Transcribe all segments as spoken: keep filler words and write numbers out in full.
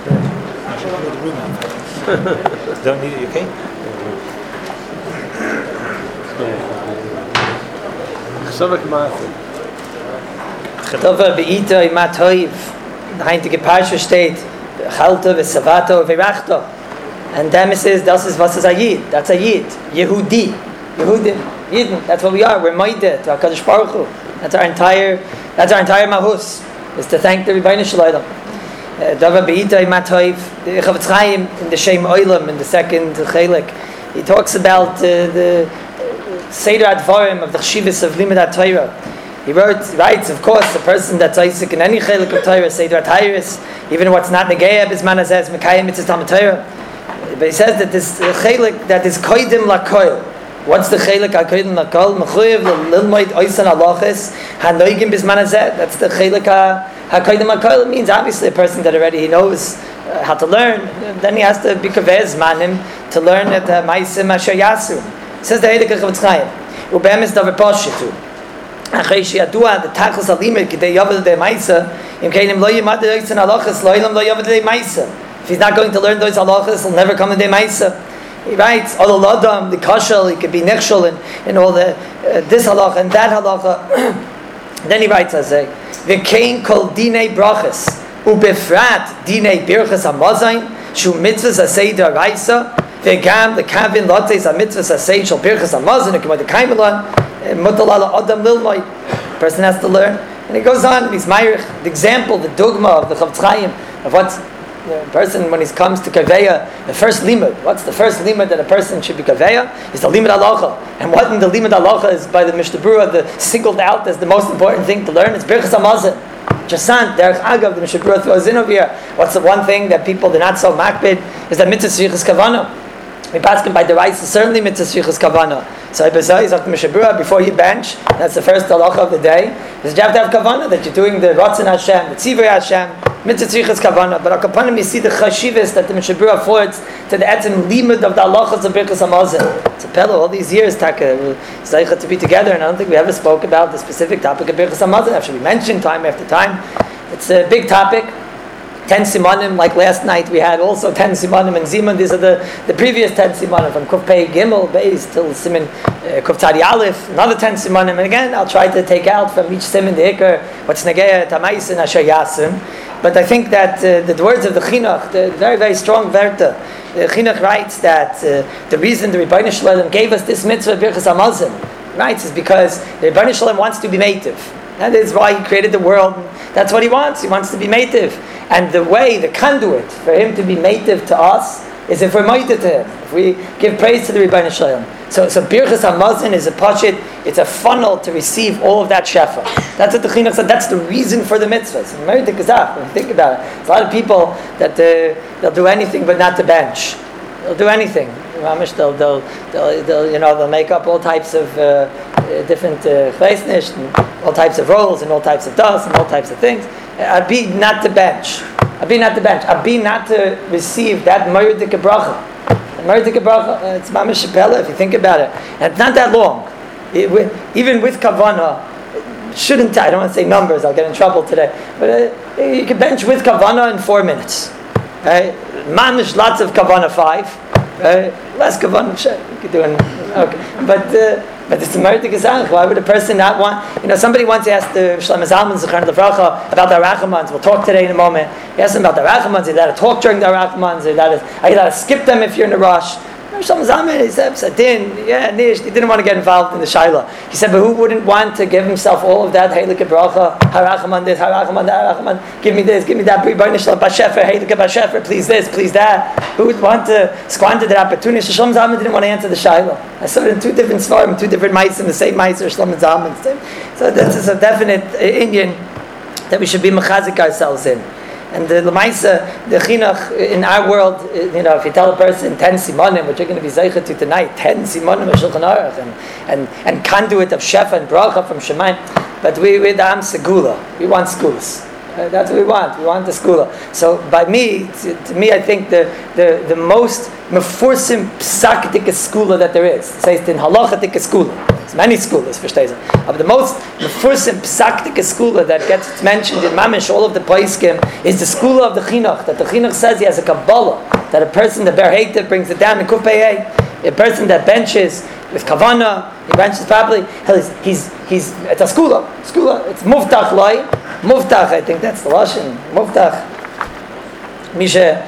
Don't need it, you okay? Tova beita imat hoiv. The heintige Parsha steht, Chalta v'savato v'rachta. And then it says, das is was is a Yid. That's a Yid. Yehudi. Yehudim. Yidden. That's what we are. We're Moide to HaKadosh Baruch Hu. That's our entire, that's our entire mahus. Is to thank the Rebbeinu Shalom. Tova beita imat hoiv. The Chavetz Chaim in the Shem Oilam in the second Chelik. He talks about uh, the Seder Advarim of the Chshivas of Limud HaTorah. He wrote, writes, of course, the person that's Isaac in any chelik of Torah, Seder HaTorah, even what's not Negeya, Bisman Azaz, Mekayim, Mitzvah Talmud Torah. But he says that this chelik that is Koidim Lakoil. What's the chelik al Koidim Lakoil? Mechuyev Lilmoid Oysan Alochis, HaNoigim Bisman Azaz. That's the chelik HaKoidim Lakoil. It means obviously a person that already he knows uh, how to learn. Then he has to be kavez manim to learn at Ma'asim Asher Yasu. He says the Heilig of Chavetz Chaim. Ubem is Davar Poshitu. Achei sheyadua the tachlis alimid kidei yavad de ma'isa im keinim lo yimad de'oitzin halachas lo yilam lo yavad de ma'isa. If he's not going to learn those halachas, he'll never come to de ma'isa. He writes, all adam the kashal, he could be nechshol in, in all the uh, this halacha and that halacha. Then he writes, as a v'kein kol dinei brachas ubefrat dinei birchas hamazayin shu mitzvahs asei d'oraisa v'gam the kavin lotes hamitzvahs asei shel birchas hamazon ukimod the kaimelan. Person has to learn, and he goes on. He's ma'irich the example, the dogma of the Chavetz Chaim of what's the person when he comes to kaveya. The first limud. What's the first limud that a person should be kaveya? Is the limud halacha. And what in the limud halacha is by the Mishnah Berurah the singled out as the most important thing to learn. It's birchas hamazon. Jasan derech agav the Mishnah Berurah throws in over here. What's the one thing that people do not so makbid is that mitzvah tzrichas kavana. We pass him by the rights, certainly mitzvah tzrichas kavana. So I besides after Mishnah Berurah before you bench, that's the first halacha of the day. Is you have to have kavana that you're doing the Ratzon Hashem, the Tzivur Hashem, mitzvah tzrichas kavana. But akapanim you see the chashivas that the Mishnah Berurah affords to the etzem limud of the halachas of birchas hamazon. It's a pella all these years taka zeicha to be together, and I don't think we ever spoke about the specific topic of birchas hamazon. After we mentioned time after time, it's a big topic. Ten simanim, like last night we had also ten simanim and zimun. These are the, the previous ten simanim from Kuf Pei Gimel Beis till Siman uh, Kuf Tzadi Aleph. Another ten simanim, and again I'll try to take out from each siman the ikar what's negeya tamais and asher yasim. But I think that uh, the words of the Chinuch, the very very strong verta. The Chinuch writes that uh, the reason the Rebbeinu Shalom gave us this mitzvah birchas hamazon, writes, is because the Rebbeinu Shalom wants to be meitiv. That is why he created the world. That's what he wants. He wants to be meitiv. And the way, the conduit for him to be meitiv to us is if we're meitiv to him. If we give praise to the Rebbeinu Shalom. So, so birchas hamazon is a pashit. It's a funnel to receive all of that shefa. That's what the Chinuch said. That's the reason for the mitzvahs. When you think about it, there's a lot of people that uh, they'll do anything but not to bench. They'll do anything. They'll, they'll, they'll, they'll, you know, they'll make up all types of uh, different chleisnish, uh, and all types of roles, and all types of dust, and all types of things. I'd be not to bench. I'd be not to bench. I'd be not to receive that meridik bracha. Meridik bracha, it's mamish shapela if you think about it, and it's not that long. It, even with kavana, shouldn't I don't want to say numbers. I'll get in trouble today. But uh, you can bench with kavana in four minutes. Right? Mamish lots of kavana five. Right? Less kavanah, you could do it. Okay, but uh, but it's a meritic gesach. Why would a person not want? You know, somebody once asked the Shlomo Zalman Zechron Levracha about the Rachamans. We'll talk today in a moment. He asked him about the Rachamans. He had to talk during the Rachamans. He had to, I got to skip them if you're in a rush. Shlomo Zalman, he said, Sadin, yeah, Nish, he didn't want to get involved in the Shaila. He said, but who wouldn't want to give himself all of that? Heilige Bracha, Harachaman this, Harachaman that, Harachaman, give me this, give me that, B'Ribono Shel Olam, Bashefer, Heilige Bashefer, please this, please that. Who would want to squander that opportunity? Shlomo Zalman didn't want to answer the Shaila. I saw it in two different svarim, two different mice in the same mice, or Shlomo Zalman. So this is a definite uh, Indian that we should be mechazik ourselves in. And the Lamaisa, the Chinuch in our world, you know, if you tell a person ten simanim, which you're going to be zeichet to tonight, ten simanim of Shulchan Aruch, and, and, and conduit of shefa and bracha from Shemayim, but we with am segula, we want schools. Uh, that's what we want. We want the skula. So by me, to, to me, I think the the, the most mefursim psak tika skula that there is. It says in halacha tika skula. There's many schools, verstehst du? But the most, the first psaktik school that gets mentioned in Mamish, all of the Paiskim, is the school of the Chinuch, that the Chinuch says he has a Kabbalah, that a person, the Ber Heitev, brings it down in Kupei, a person that benches with Kavana, he benches properly, he's, he's, he's it's a skula, skula, it's Muftach Loi, Muftach, I think that's the Russian, Muftach, Misha,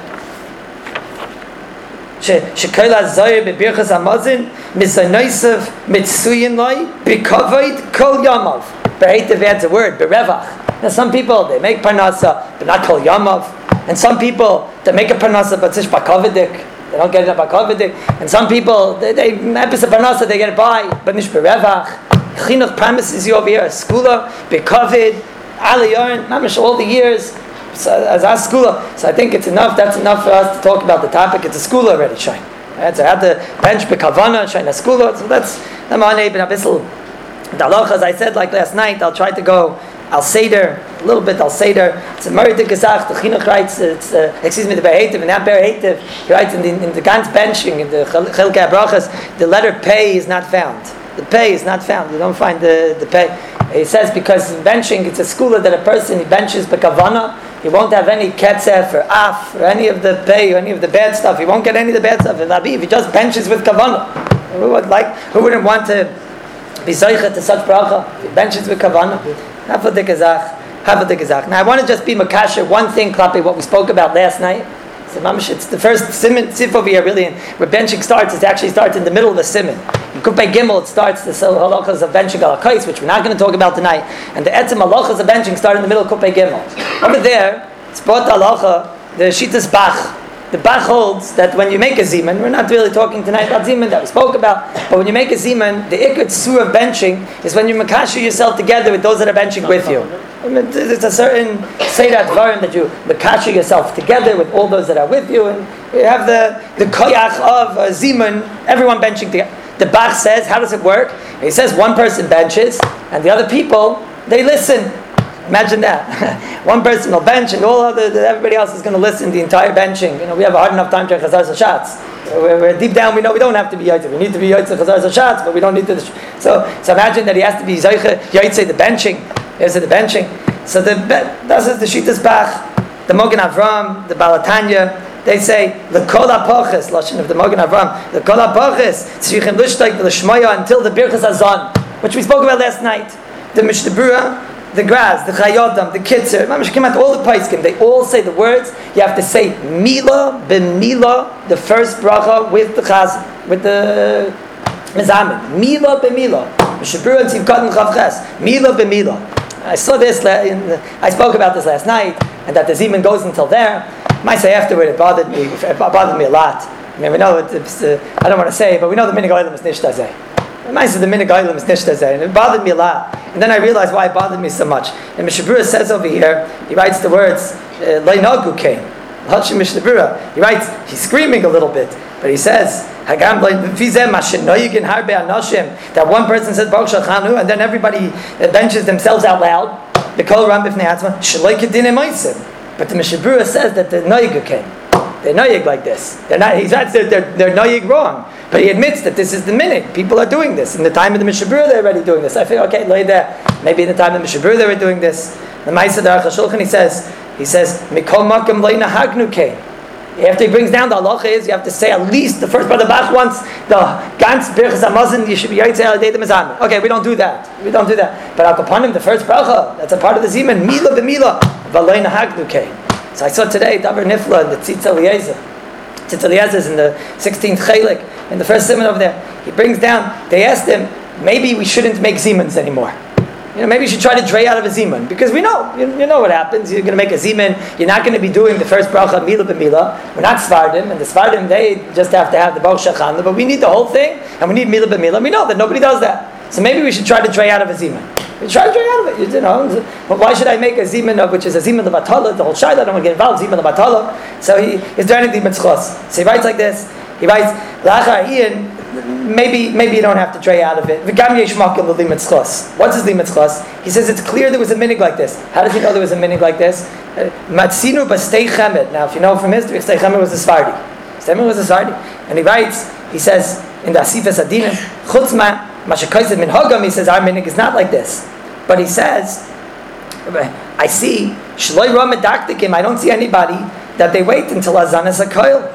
שכל הזויר בברכס המזון מסוינסף מצוין לוי בכבוד כל ימיו. Be'eitev adds a word, berevach. Now some people, they make parnasa, but not kol yamav. And some people, they make a parnasa, but it's bakavidik. They don't get it bakavidik. And some people, they, they epis a parnasa, they get it by, but nish berevach. Chinuch promises you over here, a skula, bekavid, aliyon, mamish all the years. So, as our school, so I think it's enough. That's enough for us to talk about the topic. It's a school already, shine. Right? So I had the bench bekavana, shine a school. So that's the money ben abissel. The halacha, as I said, like last night, I'll try to go al seder a little bit. Al seder. It's a merited gesach. The chinuch writes. It's uh, excuse me, the Ber Heitev, and that Ber Heitev, he writes in the in the ganz benching in the Chilkei Brachas, the letter pay is not found. The pay is not found. You don't find the the pay. He says because in benching, it's a school that a person he benches bekavana. He won't have any ketzef or af or any of the pay or any of the bad stuff. He won't get any of the bad stuff. If he just benches with kavanah, who would like? Who wouldn't want to be zoichet to such bracha? If he benches with kavanah, have a dikazach, have a dikazach. Now I want to just be makasher one thing, klapi, what we spoke about last night. So mamish, it's the first siman sif over here, really. Where benching starts, it actually starts in the middle of the siman. In Kupei Gimel, it starts the halachas of benching al hakais, which we're not going to talk about tonight. And the etzim halachas of benching start in the middle of Kupei Gimel. Over there, it's brought the halacha, the shitas Bach. The Bach holds that when you make a zimun, we're not really talking tonight about zimun that we spoke about, but when you make a zimun, the ikut tzur of benching is when you makasher yourself together with those that are benching with you. I mean, it's a certain say that dvarim that you makasher yourself together with all those that are with you, and you have the the koyach of a zimun, everyone benching together. The Bach says, how does it work? He says one person benches, and the other people, they listen. Imagine that. One person will bench, and all other everybody else is going to listen to the entire benching. You know, we have a hard enough time to chazar hashatz. We're, we're deep down. We know we don't have to be yaitze. We need to be yaitze chazar hashatz, but we don't need to. So, so imagine that he has to be yaitze the benching. Yaitze the benching. So the this is the shitas Bach, the Mogen Avram, the Balatanya. They say the kol hapoches lashon of the Mogen Avram. The kol hapoches tzrichim lishtayk the shmaya until the birchas hazon, which we spoke about last night. The Mishnah Berurah, the Graz, the Chayodam, the Kitzer, Mamish came out all the Paiskim. They all say the words. You have to say Mila ben Mila, the first bracha with the Chaz, with the Mezamin. Mila ben Mila. Mishnah Berurah and Tzivkat and Chavches. Mila ben Mila. I saw this. In the, I spoke about this last night, and that the Zeman goes until there. I might say afterward it bothered me. It bothered me a lot. I mean, we know it, it's. Uh, I don't want to say, but we know the minig oilam is nishtazeh. The mice of the minig oilam is nishtazeh, and it bothered me a lot. And then I realized why it bothered me so much. And Mishnah Berurah says over here, he writes the words Leinagu came. Hachim Mishnah Berurah. He writes, he's screaming a little bit, but he says that one person says Baruch Shachanu, and then everybody benches themselves out loud. But the Mishnah Berurah says that the Noyig came. They're noyig like this. They're not. He's not. They're, they're, they're noyig wrong. But he admits that this is the minute. People are doing this. In the time of the Mishnah Berurah, they're already doing this. I think, okay, lay there. Maybe in the time of the Mishnah Berurah, they were doing this. The Ma'aseh Aruch HaShulchan, he says, he says, Mikol Makam Lo Nahagnu Kei. After he brings down the halacha is you have to say at least the first brother Bach wants the Gans Birchas Hamazon. You should be Yaitze Al Yedei Mezamin. Okay, we don't do that. We don't do that. But Al Kapanim, the first bracha, that's a part of the Zimun. Mila b'Mila, V'Lo Nahagnu Kei. So I saw today Davar Nifla and the Tzitz Eliezer. Tzitz Eliezer is in the sixteenth Chelik, in the first simon over there. He brings down, they asked him, maybe we shouldn't make Zimans anymore. You know, maybe you should try to dray out of a Zimun. Because we know, you, you know what happens. You're going to make a Zimun, you're not going to be doing the first bracha, Mila b'Mila. We're not Svardim, and the Svardim, they just have to have the Baruch Shachanu, but we need the whole thing, and we need Mila b'Mila. We know that nobody does that. So maybe we should try to dray out of a Zimun. We try to drink out of it, you know. But why should I make a zimun of which is a zimun of batala? The whole shayla, I don't want to get involved. Zimun of batala. So he is there anything mitzchos? So he writes like this. He writes lachar ian. Maybe maybe you don't have to dray out of it. V'gam yesh makom l'limitzchos. What's his limitzchos? He says it's clear there was a minig like this. How does he know there was a minig like this? Matzinu b'stei chemet. Now, if you know from history, stei chemet was a Sfardi. Stei chemet was a Sfardi, and he writes. He says in the Asifas Adinim, chutzma. Mashakaisid min Hagam, he says, our minig is not like this. But he says, I see, Shloi Ra Medaktikim, I don't see anybody that they wait until Azanas HaKoil.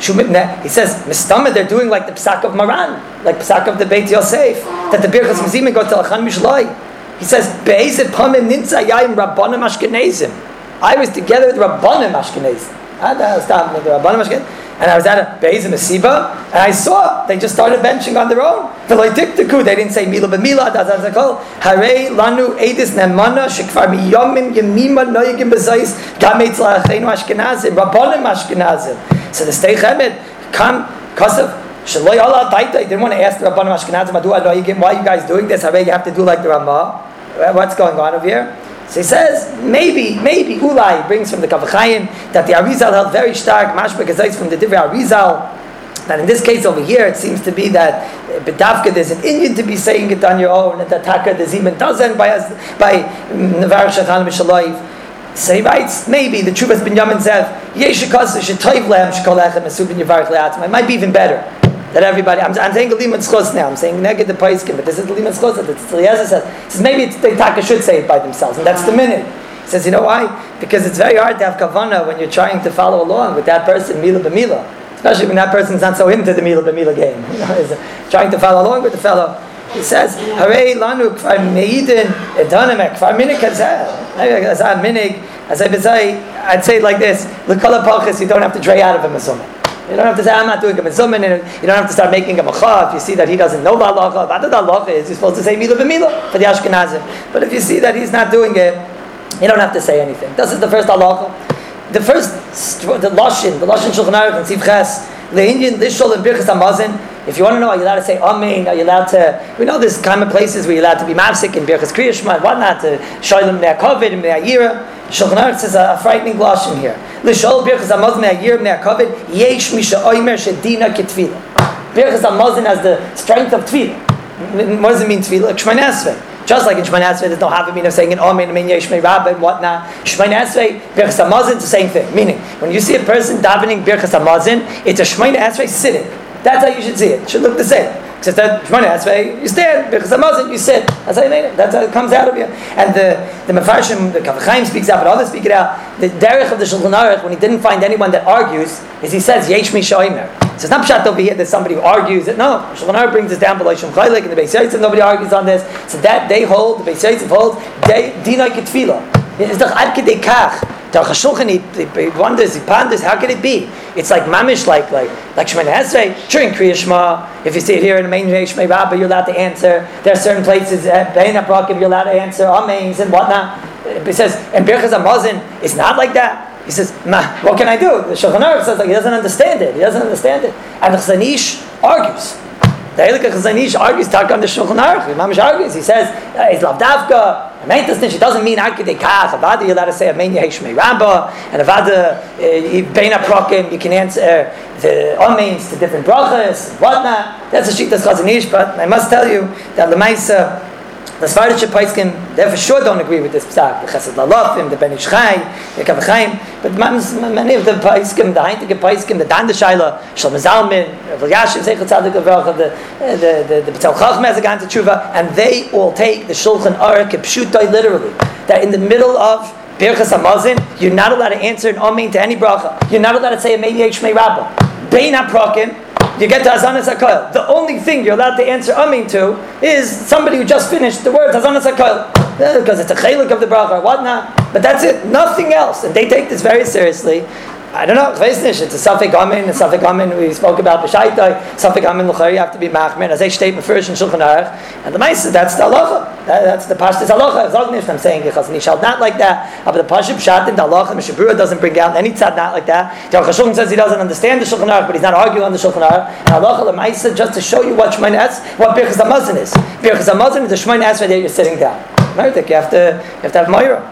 He says, Mistama, they're doing like the Psak of Maran, like Psak of the Beit Yosef, that the Birchas Mizimim go to Lachan Mishloi. He says, Be'ezet Pamim Ninsa Yayim Rabbanim Ashkenazim. I was together with Rabbanim Ashkenazim. I stopped with the Rabbanim Ashkenazim. And I was at a Be'ez Mesiba, and I saw they just started benching on their own. They didn't say Mila B'Mila, Dazazakol. Hare Lanu Edis Nemana, Shekvar Miyomim Yemima Noyagim Bezais, Gametz La'achenu Ashkenazim, Rabbanim Ashkenazim. So the Stei Chemed, come, Kosev, Shaloi Allah Taita, they didn't want to ask the Rabbanim Ashkenazim, why are you guys doing this? Hare, you have to do like the Ramah. What's going on over here? So he says, maybe, maybe, Ulai brings from the Kavachayim that the Arizal held very stark, Mashba Gezais from the Divrei Arizal, that in this case over here, it seems to be that B'davka, there's an Indian to be saying it on your own, and that Taka, there's even dozen by by Nevar Shachan Mishalayv. So he writes, maybe, the Chuvas Ben Yamin says, Yeshikasa Shetoiv Lehem Shkolechem Mesubin Yavarich Le'atzma. It might be even better. That everybody, I'm, I'm saying Limud Schos now, I'm saying Neged the Paiskim, but this is the Limud Schos that Eliezer says. He says maybe it's, they taka should say it by themselves, and that's the minute. He says, you know why? Because it's very hard to have kavanah when you're trying to follow along with that person, Mila B'Mila. Especially when that person's not so into the Mila B'Mila game. You know, he's trying to follow along with the fellow. He says, Hare Lanu Kfar Meidin Edanemek Kfar Minik Hazeh. As I minig, as I say, I'd say it like this: L'kol ha'pachas, you don't have to dray out of him a summon. You don't have to say, I'm not doing a mitzvah, you don't have to start making a macha if you see that he doesn't know the halacha. What the halacha is, you're supposed to say mila b'mila for the Ashkenazim. But if you see that he's not doing it, you don't have to say anything. This is the first halacha. The first, the Lashon, the Lashon Shulchan Aruch and Siv Ches, Le'inyin, Lishol, and Birchas HaMazon. If you want to know, are you allowed to say Amen? Are you allowed to, we know there's common places where you're allowed to be mafsik in Birchas Kriya Shema and whatnot, to Shalom Ne'akovid and Me'ayira. Shulchan Aruch says a frightening Lashon here. L'shol Birchas HaMazon Me'ayir Me'akovid, Yesh Misha Oimer Shedina Ketfila. Birchas HaMazon has the strength of Tefillah. What does it mean Tefillah? Shemona Esrei. Just like in Shemona Esrei, there's no half of saying in Amen, Amen, Yesh Me Rabba and whatnot. Shemona Esrei, Birchas HaMazon, it's the same thing. Meaning, when you see a person davening Birchas HaMazon, it's a Shemona Esrei sitting. That's how you should see it. It should look the same. Except that Shemona Esrei, you stand, Birchas HaMazon, you sit. That's how you made it. That's how it comes out of you. And the the Mefarshim, the Kavachayim speaks out, but others speak it out. The derech of the Shulchan Aruch, when he didn't find anyone that argues, is he says Yesh Mi Shomer. So it's not pshat over here that somebody who argues it. No, Shulchan Aruch brings this down below Shum Chaylik and the Beis Yosef. Nobody argues on this. So that they hold, the Beis Yosef holds, Dinai Ketfila. It's the Ad Kedei Kach. The Shulchan, he, he wonders, he ponders, how could it be? It's like mamish, like like like Shemona Esrei. Sure, in Kriya Shema, if you see it here in the main Yesh Me Rabba, you're allowed to answer. There are certain places, Bein HaPrakim, you're allowed to answer Amens and whatnot. It says, and Birchas HaMazon, it's not like that. He says, Ma, what can I do? The Shulchan Aruch says like he doesn't understand it. He doesn't understand it. And the Chazon Ish argues. The Eilik Chazon Ish argues, talk on the Shulchan Aruch. Mamish argues. He says, it's Lavdavka. It doesn't mean Akidei Kach. Avada, you're allowed to say Amen Yesh Me Rabba. And Avada, Bein HaPrakim, you can answer the Amens to different brachas and whatnot. That's a sheet that's Chazon Ish. But I must tell you that the Maisa, the Svardish Paiskim, they for sure don't agree with this psak. The Chesed Lalofim, the Ben Ish Chai, the Kavachayim, but many of the Paiskim, the Heintige Paiskim, the Dan Deshaila, Shlomo Zalman, Rav Yashiv, Zeichel Tzadik Avrocha, the the the the B'Tzel Chacham has a Gan to Tshuva, and they all take the Shulchan Aruch Pshutai literally. That in the middle of Birchas HaMazon, you're not allowed to answer an Amen to any bracha. You're not allowed to say Amen Yesh Me Rabba. Bein HaPrakim, you get to Hazanas HaKoil. The only thing you're allowed to answer Amen to is somebody who just finished the words Hazanas HaKoil. Because it's a chaylik of the bracha or whatnot. But that's it. Nothing else. And they take this very seriously. I don't know. It's a Safek Amen. A Safek Amen we spoke about B'Shaitai. Safek Amen L'chari, you have to be Machmer. As I state first in Shulchan Aruch. And the Maisa, that's the halacha. That, that's the Pashtas halacha. Zognish, I'm saying, because Nishal not like that. But the Pashib Shatin, the halacha, Mishabura doesn't bring out any tzad not like that. The Shulchan says he doesn't understand the Shulchan Aruch, but he's not arguing on the Shulchan Aruch. And halacha, the Maisa, just to show you what Shemona Esrei, what Birchas HaMazon is. Birchas HaMazon is the Shemona Esrei that you're sitting down. You have to, you have to have Moira.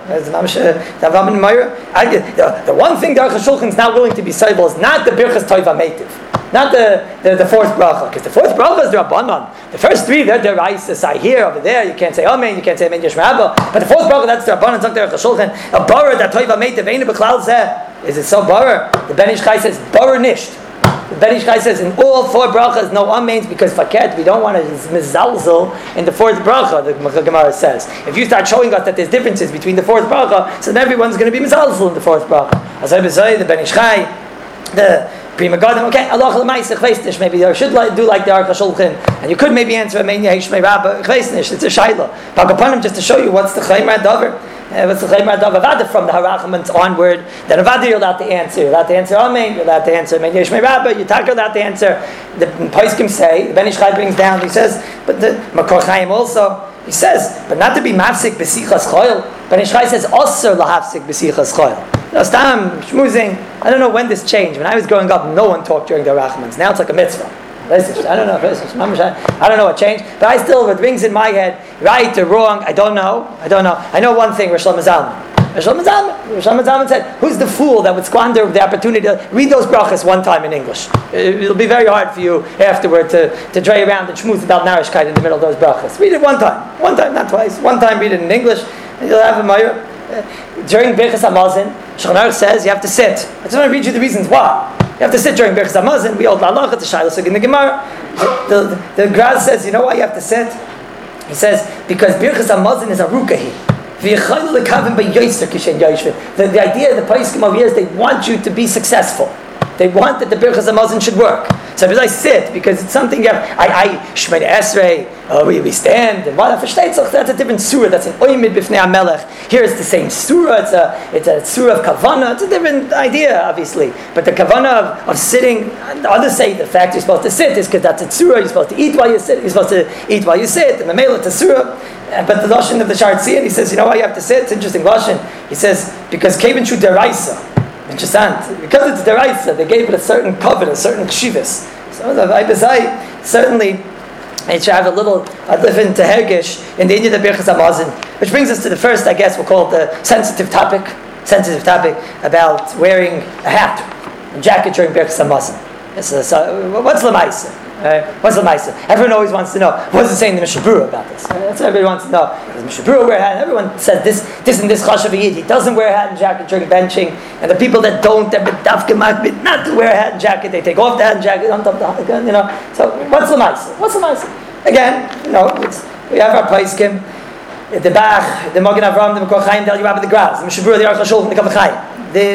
The, the one thing the Aruch HaShulchan is not willing to be soibel is not the Birchas Toiva Meitiv, not the, the, the fourth bracha, because the fourth bracha is the Rabbanon. The first three, they're the Raisa, I here, over there, you can't say Amen, you can't say Amen Yesh Rabba, but the fourth bracha, that's the Rabbanon, it's not the Aruch HaShulchan. A Barer, that Toiva Meitiv, ain't a B'chlal Zeh. Is it so Barer? The Ben Ish Chai says, Barer Nisht. The Ben Ish Chai says in all four brachas, no ameins, because faket, we don't want to mizalzel in the fourth bracha, the Gemara says. If you start showing us that there's differences between the fourth bracha, so then everyone's going to be mizalzel in the fourth bracha. As I say, the Ben Ish Chai, the Prima Gadim, okay, Allah l'maisech chveisnish, maybe you should like, do like the Aruch HaShulchan, and you could maybe answer a Meinya Hishmei Rabba chveisnish, it's a shayla. Pagapanim, just to show you what's the Chaymer Dover. Uh, what's the Chaymer Dover Avada from the Harachamans onward, then Avada you're allowed to answer, you're allowed to answer Amen, you're allowed to answer Meinya Hishmei Rabba, you're allowed to answer, the Paiskim say, the Ben Ish Chai brings down, he says, but the Makor Chaim also, he says, but not to be mafsik b'sichas choil. Ben Ish Chai says, also lahafsik b'sichas choil. Stam schmoozing. I don't know when this changed. When I was growing up, no one talked during the Rachmans. Now it's like a mitzvah. I don't know. I don't know what changed, but I still, what rings in my head, right or wrong, I don't know. I don't know. I know one thing. Rosh Hashanah. Rosh Hashanah. Rosh Hashanah said, "Who's the fool that would squander the opportunity to read those brachas one time in English? It'll be very hard for you afterward to to dray around and schmooze about narishkeit in the middle of those brachas. Read it one time, one time, not twice. One time, read it in English, and you'll have a mayur." During Birchas Hamazon, Shulchan Aruch says you have to sit. I just want to read you the reasons why. You have to sit during Birchas Hamazon. We hold la'alacha, the shayla in the Gemara. The, the, the Graz says, you know why you have to sit? He says, because Birchas Hamazon is a rukahi. The, the idea of the Paiskim over here is they want you to be successful. They want that the Birchas Hamazon should work. So as I sit, because it's something you have, I, I, Shemay Esrei, uh, we, we stand, and what, that's a different surah, that's an Oymid B'fnei HaMelech. Here it's the same surah, it's a, it's a surah of Kavanah, it's a different idea, obviously. But the Kavanah of, of sitting, others say the fact you're supposed to sit is because that's a surah, you're supposed to eat while you sit, you're supposed to eat while you sit, and the male it's a surah. But the Lashon of the Shar Tzion, he says, you know why you have to sit? It's interesting Lashon. He says, because Kevin Shu Deraisa. Interesting. Because it's deraisa, they gave it a certain covet, a certain kshivas. So the Vaidazai certainly it should have a little a different hergish in the Inyan of Birchas Hamazon, which brings us to the first, I guess we'll call it the sensitive topic, sensitive topic about wearing a hat, a jacket during Birchas Hamazon. So, so what's l'maisa? Uh, what's the Maisa? Everyone always wants to know, what does it say in the Mishnah Berurah about this? Uh, that's what everybody wants to know. Does Mishnah Berurah wear a hat? And everyone says this, this and this Chashav Yid. He doesn't wear a hat and jacket during benching. And the people that don't, they're bedavke makbid not to wear a hat and jacket. They take off the hat and jacket on top of the, you know. So what's the Maisa? What's the Maisa? Again, you know, it's, we have our Paiskim, the Bach, the Magen Avraham, the Makor Chaim, the Eliyab, the Graz, the Mishnah Berurah, the Aruch HaShulchan, the Kav Chaim.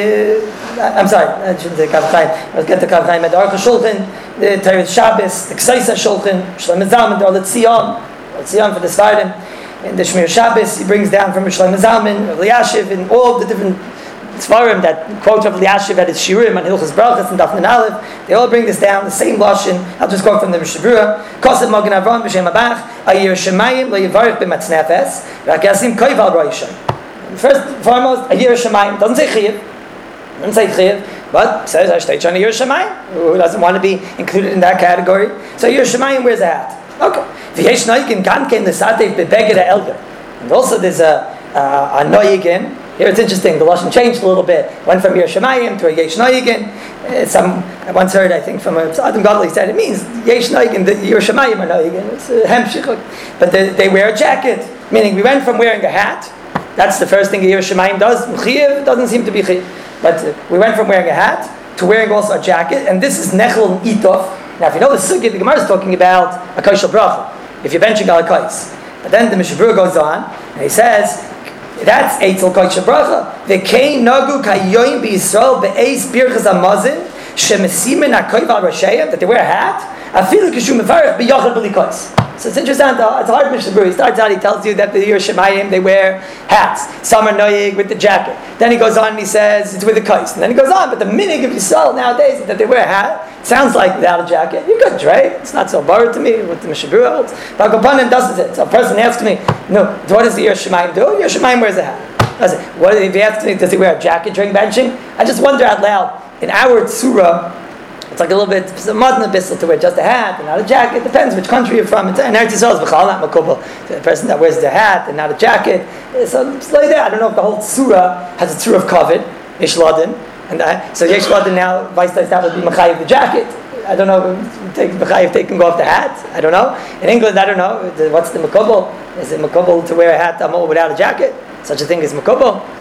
The I'm sorry, I shouldn't say Kav Chaim. Let's get to Kav Chaim. The Aruch HaShulchan, the Teres Shabbos, the Ksaisa Shulchan, Shlomo Zalman, the Olet Zion, Olet Zion for the Svardim, and the Shmir Shabbos. He brings down from Shlomo Zalman, Eliashiv, and all the different Svarim that quote of Eliashiv at his Shirim and Hilchos Brachos and Daf Nun Aleph. They all bring this down, the same lashon. I'll just quote from the Mishnah Berurah. Kosev Magen Avraham b'Shem Abach, Ayir Shemayim lo yivarich b'matznefes, v'akasim koiv al roishon. First and foremost, Ayir Shemayim doesn't say Chiyav. Doesn't say Chiyav, but says Hashtei Chani Ayir Shemayim. Who doesn't want to be included in that category? So Ayir Shemayim wears a hat. Okay. V'yesh noigin kanken l'satev b'beged ha'elder. And also there's a uh, a noigin. Here it's interesting, the Lashon changed a little bit. Went from Yer Shemayim to a Yesh Noigin. Uh, some, I once heard, I think, from a Adam Gadol, said it means Yesh Noigin, the Yer Shemayim are Noigin. It's a hemshich. But they, they wear a jacket. Meaning we went from wearing a hat, that's the first thing a Yer Shemayim does. Chiyev doesn't seem to be Chiyev. But uh, we went from wearing a hat to wearing also a jacket, and this is Nechel and Itof. Now if you know the Sukkah, the Gemara is talking about a Koshel Bracha, if you're benching al Kais. But then the Mishnah Berurah goes on, and he says, that's Eitzel Kodesh Bracha. V'kein nagu kayoyim b'Yisrael be'eis birchas hamazon shemesimen hakoyv al rashayim, that they wear a hat. Afilu kishum mevarich b'yochel b'likos. So it's interesting. It's a hard Mishnah Berurah. He starts out. He tells you that the Yer Shemayim they wear hats. Some are noyig with the jacket. Then he goes on and he says it's with the kais. And then he goes on. But the minig of Yisrael nowadays is that they wear a hat. It sounds like without a jacket. You're good, right? It's not so borrowed to me with the Mishnah Berurah holds. But Gapanim does it. So a person asks me, no, what does the Yer Shemayim do? Yer Shemayim wears a hat. Does it? What if he asks me, does he wear a jacket during benching? I just wonder out loud. In our tzura, it's like a little bit, it's a modern abyssal to wear just a hat and not a jacket. Depends which country you're from. It's, in Eretz Yisrael, it's b'chal not makubal. The person that wears the hat and not a jacket. So it's like that. I don't know if the whole tzura has a tzura of kavod, Yeshladin. And I, so Yeshladin now, vice versa, that would be Machayev the jacket. I don't know if take Machayev taking off the hat. I don't know. In England, I don't know. What's the makubal? Is it makubal to wear a hat without a jacket? Such a thing as makubal.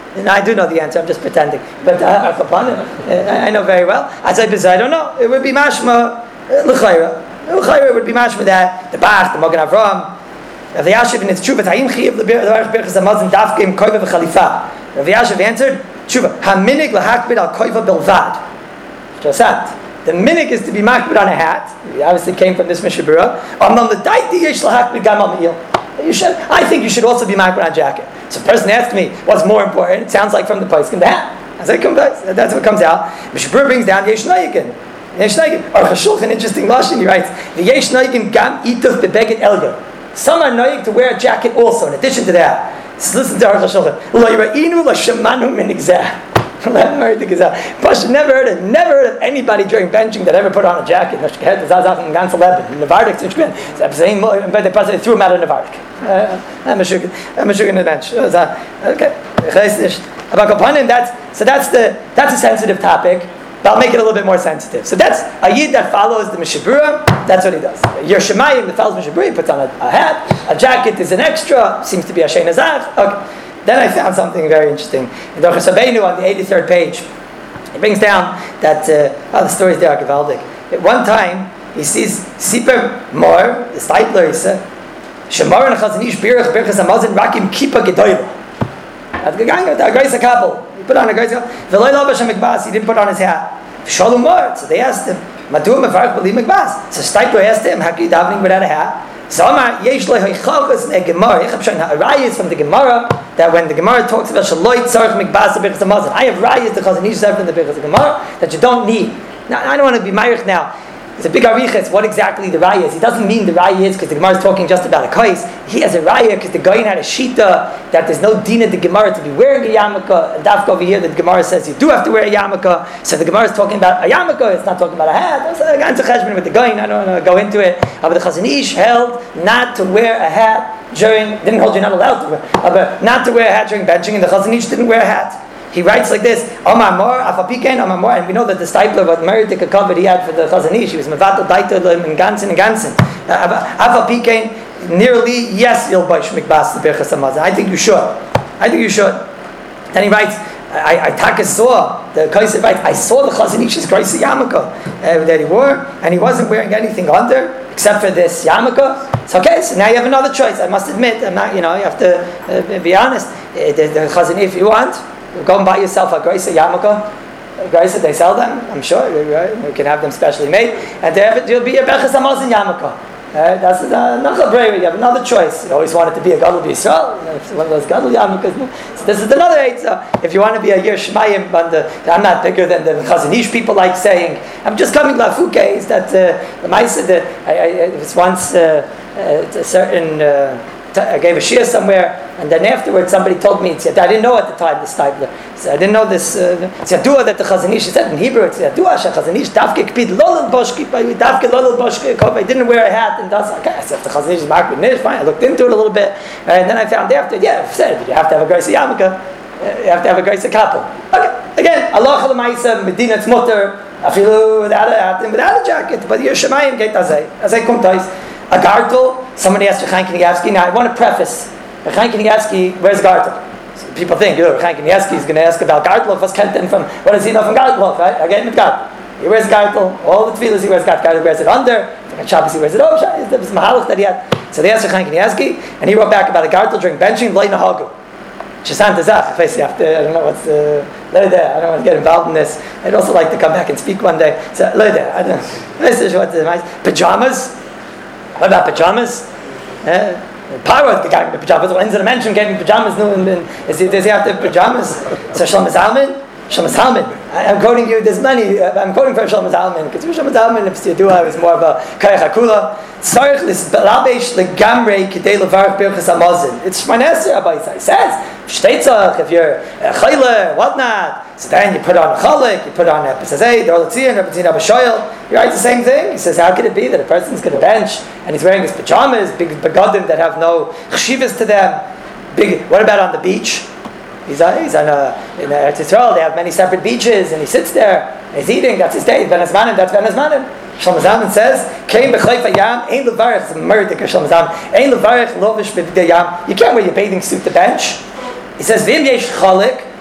And I do know the answer, I'm just pretending. But uh, I, I know very well. I said, I don't know. It would be mashma, l'chayra. L'chayra, it would be mashma that the Bach, the Magen Avram, Rav Yashiv in its tshuva, Ta'im chiyav l'berach berachas hamazon dafke im koiva v'chalifa. Rav Yashiv answered, tshuva, haminig l'hakbid al koiva bilvad. Just that. The minig is to be makbid on a hat. It obviously came from this Mishnah Berurah. Amnon l'daiti yesh l'hakbid gam al me'il. You should. I think you should also be makbid on a jacket. So a person asked me, what's more important? It sounds like from the poskim, the hat. I said, that's what comes out. Mishnah Berurah brings down yesh nayikin. Yesh nayikin. Or Chashulchan, interesting lashon, he writes, the yesh nayikin gam ituf bebeged elga. Some are naik to wear a jacket also, in addition to that. So listen to our Chashulchan. Lo yira'inu la shemanu min igzeh. Pasha never heard of never heard of anybody during benching that ever put on a jacket. They threw him out of Navardik. I'm a sugar. I'm a sugar in the bench. Okay, that's so that's the that's a sensitive topic. But I'll make it a little bit more sensitive. So that's a yid that follows the Mishnah Berurah. That's what he does. Yer Shemayim that follows Mishnah Berurah, he puts on a, a hat. A jacket is an extra. Seems to be a shein azaf. Okay. Then I found something very interesting. In Dochas Rabbeinu on the eighty-third page, he brings down that, uh, oh, the story is there, Gavaldik. At one time, he sees Siper Mor, the Steipler, he said, Shemar and Chazanish Birach Birchas Hamazon Rakim Kipa Gedoyla. That's the guy, the Grace a couple. He put on a Grace a couple. Veloy Lava Shem Mikbas, he didn't put on his hat. Shalom Mor, so they asked him, Madu Mevarch Bali Mikbas. So Steipler asked him, how can you davening without a hat? Zama yesh lo haychavas ne Gemara. Ich habe schon rayas from the Gemara that when the Gemara talks about shaloy tzarich mikbas b'chas hamazon, I have rayas the Chazanish said from the b'chas Gemara that you don't need. Now I don't want to be ma'irich now. It's a big arichas. What exactly the raya is? He doesn't mean the raya is because the Gemara is talking just about a kais. He has a raya because the Goyin had a shita that there's no din of the Gemara to be wearing a yarmulke. And dafka over here, the Gemara says you do have to wear a yarmulke. So the Gemara is talking about a yarmulke. It's not talking about a hat. So I got into cheshbon with the Goyin. I don't want to go into it. But the Chazanish held not to wear a hat during. Didn't hold you're not allowed to wear. But not to wear a hat during benching, and the Chazanish didn't wear a hat. He writes like this, Omar Mor, Afapikain, Omar Mor, and we know that the Steipler, what married the cover he had for the Chazanish, he was Mevatel Daito in Gansen and Gansen. Afapikain, nearly, yes, you'll buy Shmikbas the Birchas Hamazon. I think you should. I think you should. Then he writes, I, I taka saw, the Kaiser writes, I saw the Chazanish's Kreis Yarmulke uh, that he wore, and he wasn't wearing anything under, except for this yarmulke. So okay, so now you have another choice. I must admit, I'm not, you know, you have to uh, be honest. Uh, the, the Chazanish, if you want, go and buy yourself a Graisa yarmulke. Graisa, they sell them, I'm sure. Right? You can have them specially made. And there will be a Birchas Hamazon yarmulke. Uh, that's another bravery. You have another choice. You always wanted to be a Gadol B'Yisrael. One of those Gadol yarmulkes. So this is another eight. So if you want to be a Yer Shemayim, I'm not bigger than the Chazanish people like saying. I'm just coming to Lafuke. Is that uh, the Maisa? The I, I, it was once uh, uh, a certain. Uh, I gave a shir somewhere, and then afterwards somebody told me, it's, I didn't know at the time this Steipler. So I didn't know this. Uh, it's Yadua that the Chazanish said in Hebrew. It's Yadua Shachazanish Davke Kpid Lolel Boshki Davke Lolel Boshki. I didn't wear a hat, and that's okay. I said the Chazanish is marked with nish. Fine. I looked into it a little bit, and then I found after, yeah, I said you have to have a Graisa yarmulke. You have to have a Graisa couple. Okay. Again, Allah Chalamayisa Medina Tzmutter Afilu without a hat, without a jacket, but Yer Shemayim Geit Azay Azay Kumtais. A gartel. Somebody asked Rechaim Kanievsky. Now I want to preface. Rechaim Kanievsky, where's gartel? So people think, you know, Rechaim Kanievsky is going to ask about gartel. What's kennt him from? What does he know from gartel? Right? Again with gartel. He wears gartel. All the tefillahs he wears gartel. He wears it under. On Shabbos he wears it over. It was mahalach that he had. So they asked Rechaim Kanievsky, and he wrote back about a gartel during benching. V'lei nahagu. Shesant Tezach. Basically, after I don't know what's uh, I don't want to get involved in this. I'd also like to come back and speak one day. So I don't know. This is what the pajamas. What about pajamas? Uh, Parrot, the guy in the pajamas. When's it mentioned getting pajamas? No, and, and, is he, does he have to have pajamas? So Shlomo Zalman, Shlomo Zalman. I'm quoting you. There's many. Uh, I'm quoting from Shlomo Zalman because Shlomo Zalman, if you do, I was more of a kayach hakula. Tzarich lisbalabesh legamrei kidei levarach birchas hamazon. It's Shmaneser Rabbi Yisai says shteitzach if you're a chayler whatnot. So then you put on a chalik, you put on a pesazei, the Olatzir, and Rabbi Abashoyel. He writes the same thing. He says, how could it be that a person's going to bench and he's wearing his pajamas, big begadim that have no chshivas to them? Big. What about on the beach? He's on, he's on a, in Eretz Yisrael. They have many separate beaches, and he sits there and he's eating. That's his day. Ben Azmanim. That's Ben Azmanim. Shlomo Zalman says, "Kein b'chayfa yam ein levarich." It's a murder, Shlomo Zalman. Ein levarich lovish b'bdei yam. You can't wear your bathing suit to bench. He says, "V'im yesh chalik."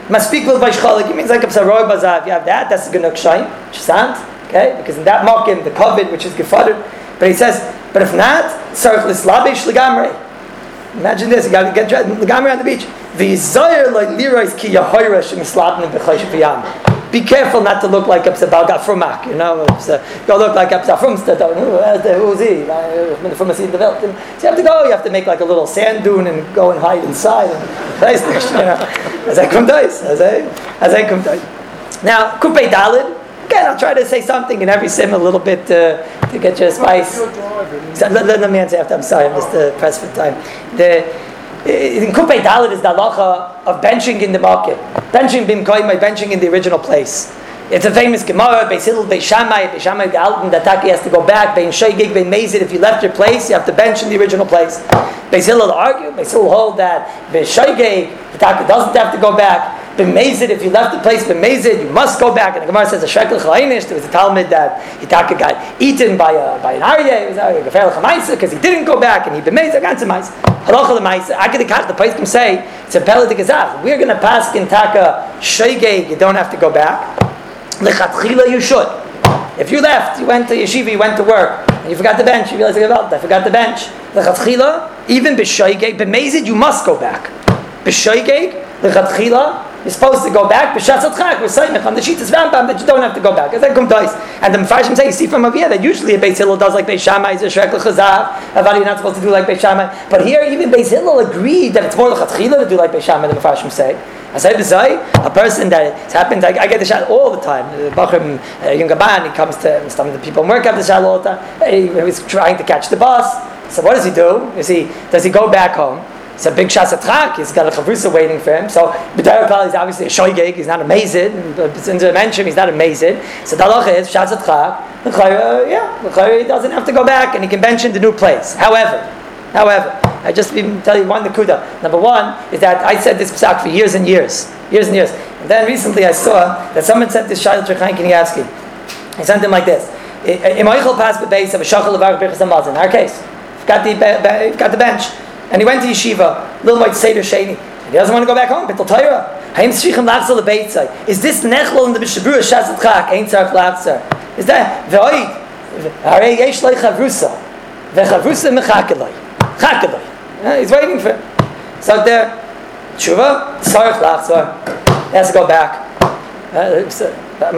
Maspik will Vaishchalik, it means like a Psaroy Bazaar. If you have that, that's a Ganuk Shaim, Shisant, okay? Because in that Mokim, the Kovid, which is Gefadr. But he says, but if not, Sarach Lislabish Legamre. Imagine this, you got to get Legamre on the beach. V'yizayer like lirois ki yahoira shemislabnim b'chaysh v'yam. Be careful not to look like a Balgat Frumak, you know. Go look like a Frumstad. Who's he? From a seed the belt. So you have to go. You have to make like a little sand dune and go and hide inside. And, you know, as I come dice, as I as I come dice. Now Kupei Dalid. Again, I'll try to say something in every sim a little bit uh, to get your spice. So, let, let, let me answer after. I'm sorry, I'm just uh, pressed for time. The In Kupei Dalit is the halacha of benching in the market. Benching bimkoimai, benching in the original place. It's a famous Gemara, Beis Hillel, Beis Shammai, Beis Shammai Galton, that Taki has to go back, Bein Shoigig, Bein Mezid, if you left your place, you have to bench in the original place. Beis Hillel argue, Beis Hillel hold that Bein Shoigig, the Taki doesn't have to go back. Bein Mezid, if you left the place, Bein Mezid, you must go back. And the Gemara says, a Shekel Chayinish, there was a Talmud that Hitaka got eaten by a, by an Aryeh, it was a Gefer L'chamaisa, because he didn't go back, and he Bein Mezid, got some mice. Halacha l'maisa, Akadikach, the place can say, it's a Pele de Gazach. We're going to pass in Taka Shoigig, you don't have to go back. Lechatchila, you should. If you left, you went to yeshiva, you went to work, and you forgot the bench, you realized, I forgot the bench. Lechatchila, even b'shoigeg, b'mezid, you must go back. B'shoigeg, lechatchila, you're supposed to go back. B'shatzatchak, we're saying on the sheet is Rambam that you don't have to go back. As I come dice, and the Mefarshim say, you see from over here that usually a Beis Hillel does like Beis Shammai, is a shrek l'chazav. Avadi, you're not supposed to do like Beis Shammai. But here, even Beis Hillel agreed that it's more lechatchila to do like Beis Shammai. The Mefarshim say. I said, a person that it's happened, I, I get the shot all the time. Bachrim Yungaban, he comes to some of the people in work have the shot all the time. He, he was trying to catch the bus. So what does he do? Is he does he go back home? It's a big shasatrak. He's got a chavrusa waiting for him. So B'derek is obviously a shoygeg. He's not amazed. Since I mentioned, he's not amazed. So the halacha is shasatrak. Yeah, he doesn't have to go back, and he can bench in the new place. However, however. I just even tell you one nakuda. Number one is that I said this psak for years and years, years and years. And then recently I saw that someone sent this shayla to Chaim Kanievsky. He sent him like this: In our case, you've got the you've got the bench, and he went to yeshiva, little white seder sheni, and he doesn't want to go back home. Bittul Torah. Is this nechlol in the b'shabura shazat chak? Ain't tzarich lachzer. Is that v'oid? Harei yesh loy chavrusa, v'chavrusa mechakeloi. Chakeloi. He's waiting for him. So there, tshuva, tzarich lachzor. He has to go back. Uh, so,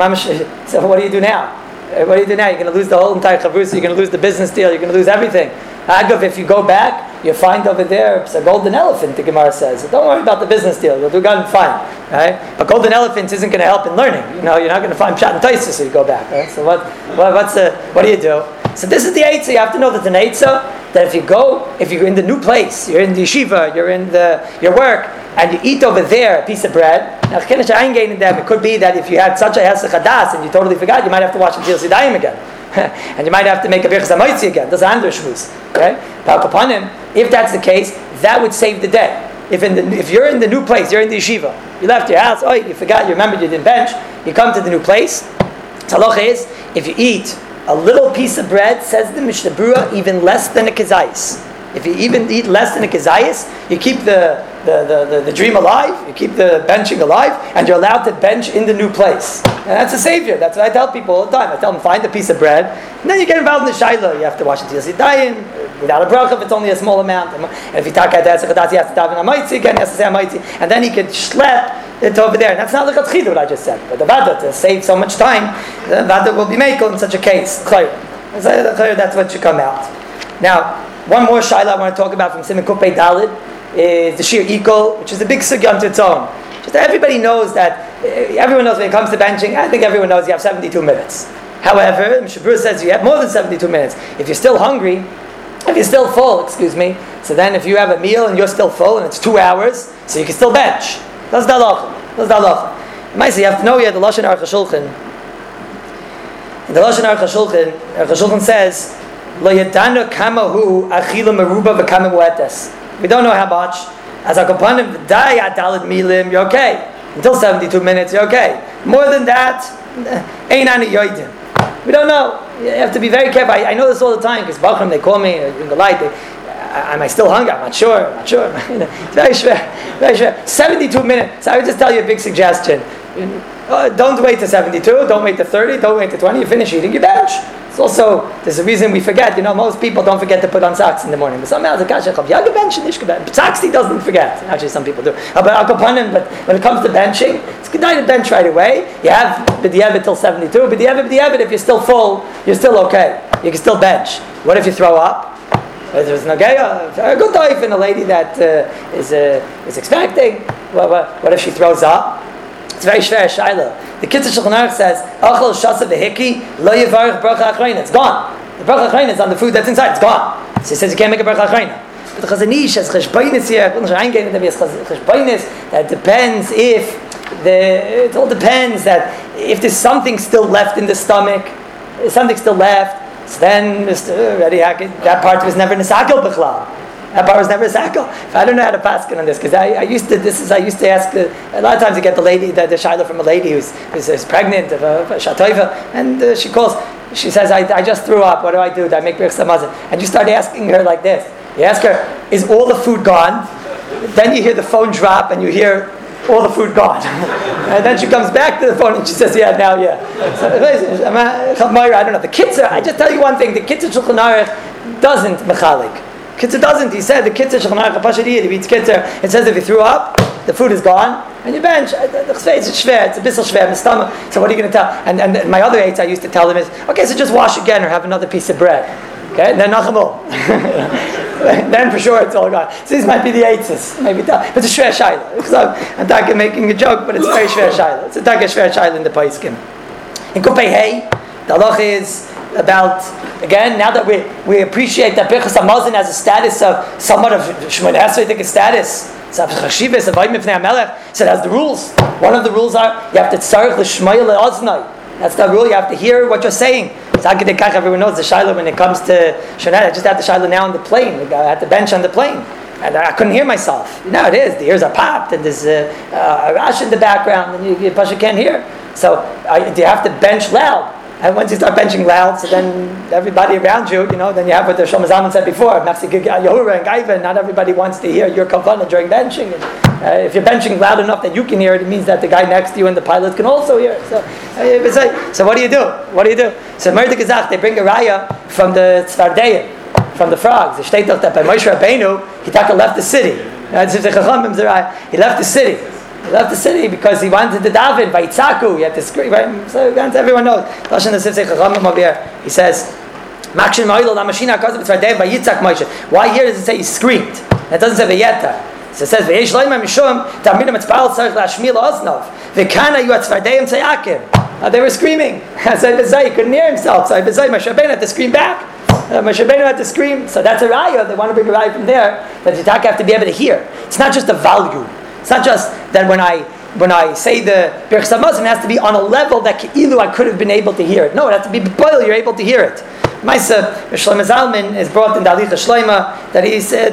so what do you do now? What do you do now? You're going to lose the whole entire chavrusa. You're going to lose the business deal. You're going to lose everything. Agav, if you go back, you find over there it's a golden elephant. The Gemara says, so don't worry about the business deal. You'll do good fine, right? But golden elephant isn't going to help in learning. You know, you're not going to find pshat and taisus if you go back. Right? So what? what what's the? What do you do? So this is the eitzah. You have to know that the eitzah that if you go, if you're in the new place, you're in the yeshiva, you're in the your work, and you eat over there a piece of bread. Now, it could be that if you had such a hesach hadas and you totally forgot, you might have to watch until Sidayim again. And you might have to make a birchas hamaitzi again. That's under shvus, okay? But upon him, if that's the case, that would save the day. If in the if you're in the new place, you're in the yeshiva, you left your house, oh, you forgot, you remembered you didn't bench, you come to the new place. Halacha is if you eat a little piece of bread, says the Mishnah Berurah, even less than a kezayis. If you even eat less than a kezayis, you keep the the, the, the the dream alive, you keep the benching alive, and you're allowed to bench in the new place. And that's a savior. That's what I tell people all the time. I tell them, find a piece of bread, and then you get involved in the shayla. You have to wash it till Yidayim, without a bracha if it's only a small amount. And if you talk at that, you have to daven hamaitzi again, you have to say hamaitzi, and then he could schlep it over there. And that's not the chatchila what I just said. But the vada, to save so much time, the vada will be makel in such a case. That's what should come out. Now, one more shayla I want to talk about from Siman Kupei Dalid is the Shir Ikol, which is a big sugya unto its own. Just everybody knows that, everyone knows when it comes to benching, I think everyone knows you have seventy-two minutes. However, Mishnah Berurah says you have more than seventy-two minutes. If you're still hungry, if you're still full, excuse me, so then if you have a meal and you're still full and it's two hours, so you can still bench. That's the halacha. That's the halacha. You have to know here the Lashon Aruch HaShulchan. In the Lashon Aruch HaShulchan, Aruch HaShulchan says, Lo yadanu kamahu achila meruba v'kama muetes. We don't know how much. As a kapanim v'day adalid milim, you're okay. Until seventy-two minutes, you're okay. More than that, ain't ani yoidim. We don't know. You have to be very careful. I, I know this all the time because Bachram, they call me in the light. They, am I still hungry? I'm not sure. I'm not sure. It's very schwer, very schwer. seventy-two minutes. So I would just tell you a big suggestion. Uh, don't wait to seventy-two. Don't wait to thirty. Don't wait to twenty. You finish eating, you bench. It's also, there's a reason we forget. You know, most people don't forget to put on socks in the morning. But some else, socks he doesn't forget. Actually, some people do. Uh, but but when it comes to benching, it's good to bench right away. You have b'diavad till seventy-two. B'diavad, b'diavad, if you're still full, you're still okay. You can still bench. What if you throw up? If there's no gay, a good type in a lady that uh, is uh, is expecting. What, what, what if she throws up? It's very schwer, Shaila. The Kitzur Shulchan Aruch says, "Achal shasa v'hiki lo yivarich bracha achrayna." It's gone. The bracha achrayna is on the food that's inside. It's gone. So he says you can't make a bracha achrayna. But the Chazon Ish has cheshbainis here. That depends if the. It all depends that if there's something still left in the stomach, something still left. So then, Mister that part was never nesakel b'chlal. That part was never a sackle. I don't know how to pass it on this because I, I used to. This is I used to ask uh, a lot of times. I get the lady, the, the shiloh from a lady who's who's, who's pregnant of a, a shatoiva, and uh, she calls. She says, I, "I just threw up. What do I do? Do I make birch samazon?" And you start asking her like this. You ask her, "Is all the food gone?" Then you hear the phone drop, and you hear all the food gone. And then she comes back to the phone and she says, "Yeah, now, yeah." So, I don't know. The Kitzur. I just tell you one thing. The Kitzur Shulchan Aruch doesn't mechalik. Kitzur doesn't. He said the Kitzur Shulchan Aruch Pashad Yid. If he eats Kitzur, it says if you threw up, the food is gone, and you bench. It's schwer. It's a bissel schwer in the stomach. So what are you going to tell? And and my other eights I used to tell them is, okay, so just wash again or have another piece of bread. Okay, and then nachamol. Then for sure it's all gone. So these might be the eights, maybe that. But it's a shver shaila. Because I'm, I'm talking making a joke, but it's very shver shaila. It's a talking shver shaila in the paiskim. In Kupei Hey, the halacha is about, again, now that we we appreciate that Birchas Hamazon has a status of somewhat of Shemoneh Esrei, I think a status. So it has the rules. One of the rules are you have to tzarich l'shmoya le'oznai. That's the rule. You have to hear what you're saying. So everyone knows the shiloh when it comes to Shemoneh. I just had the shiloh now on the plane. I had the bench on the plane. And I couldn't hear myself. Now it is. The ears are popped, and there's a, a rash in the background, and you, you can't hear. So I, you have to bench loud. And once you start benching loud, so then everybody around you, you know, then you have what the Shlomo Zalman said before, Yehura and Gaiva, not everybody wants to hear your kavanah during benching. And, uh, if you're benching loud enough that you can hear it, it means that the guy next to you and the pilot can also hear it. So, uh, so what do you do? What do you do? So Merde Gezach, they bring a raya from the Tzvardeim, from the frogs. It steht doch that by Moshe Rabbeinu, he left the city. He left the city. He left the city because he wanted to daven by Itzaku. He had to scream. Right? So everyone knows. He says, Why here does it say he screamed? It doesn't say Vayeta. So it says V'yesh loyma mishum ta'amidim etzbal tzarich la'ashmil oznov v'kana yu atzvardeim tzayakim. They were screaming. So he couldn't hear himself. So Moshe Rabbeinu had to scream back. Uh, Moshe Rabbeinu had to scream. So that's a raya. They want to bring a raya from there that the Yitzhak have to be able to hear. It's not just a value. It's not just that when I when I say the Birchas Hamazon, it has to be on a level that Ki'ilu I could have been able to hear it. No, it has to be boil. You're able to hear it. Maisa Shlomo Zalman is brought in the Alicha Shloima that he said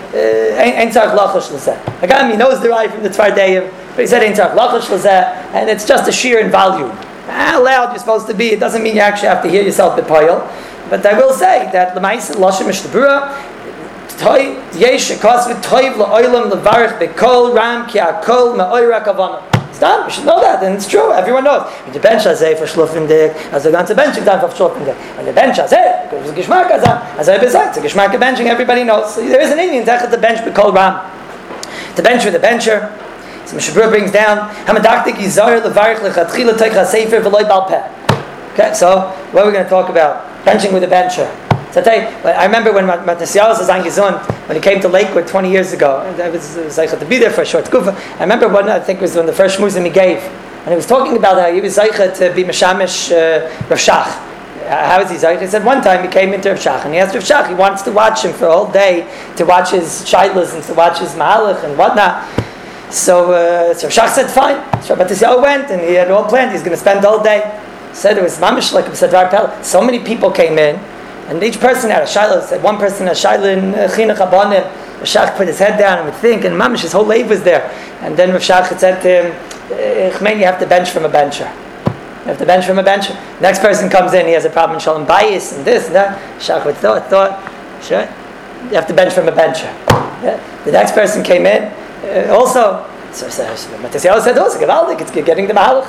Ein Tzarich Lachash L'zeh. Again, he knows the raya from the Tzvardeim, but he said Ein Tzarich Lachash L'zeh, and it's just a sheer in volume. How loud you're supposed to be, it doesn't mean you actually have to hear yourself b'poil. But I will say that L'maisa Lashon Mishnah Toy yesh kosvet toiv la'olam levarich bekol ram ki akol ma'oira kavana. It's done. We should know that, and it's true. Everyone knows. When the bench has a for schluffendig, as the ganze bench is done for schluffendig. When the bench has a, because the geschmack has a, as I besides the geschmack of benching, everybody knows. So there is an Indian techet the bench bekol ram. The bench with the bencher. So Mishabura brings down hamadaktik yizar levarich lechatchila teicha sefer v'loy balpeh. Okay, so what are we going to talk about? Benching with the bencher. So I tell you, I remember when Matnasiyahu Zazan Gezund, when he came to Lakewood twenty years ago, and I was, was like to be there for a short kufa. I remember one, I think it was one of the first shmuzim he gave, and he was talking about how he was zeicha to be Meshamish uh, Rav Shach. How is he zeicha? He said one time he came into Rav Shach, and he asked Rav Shach, he wants to watch him for a whole day, to watch his shaylas and to watch his mahalach and whatnot. So, uh, so Rav Shach said fine. So Matnasiyahu went, and he had all planned, he's going to spend the whole day. He said it was mamish like Sadvar Pel. So many people came in, and each person had a shayla. Said one person had a shayla in chinuch habanim. Rav Shach put his head down and would think, and mamish, his whole leg was there. And then Rav Shach had said to him, "Chmein, you have to bench from a bencher. You have to bench from a bencher." Next person comes in, he has a problem in shalom bayis and this and that. Shach would thought, thought, sure. you have to bench from a bencher. Yeah? The next person came in, uh, also, so, so, Matisyahu said, oh, it's gewaldig, it's getting the mahalach.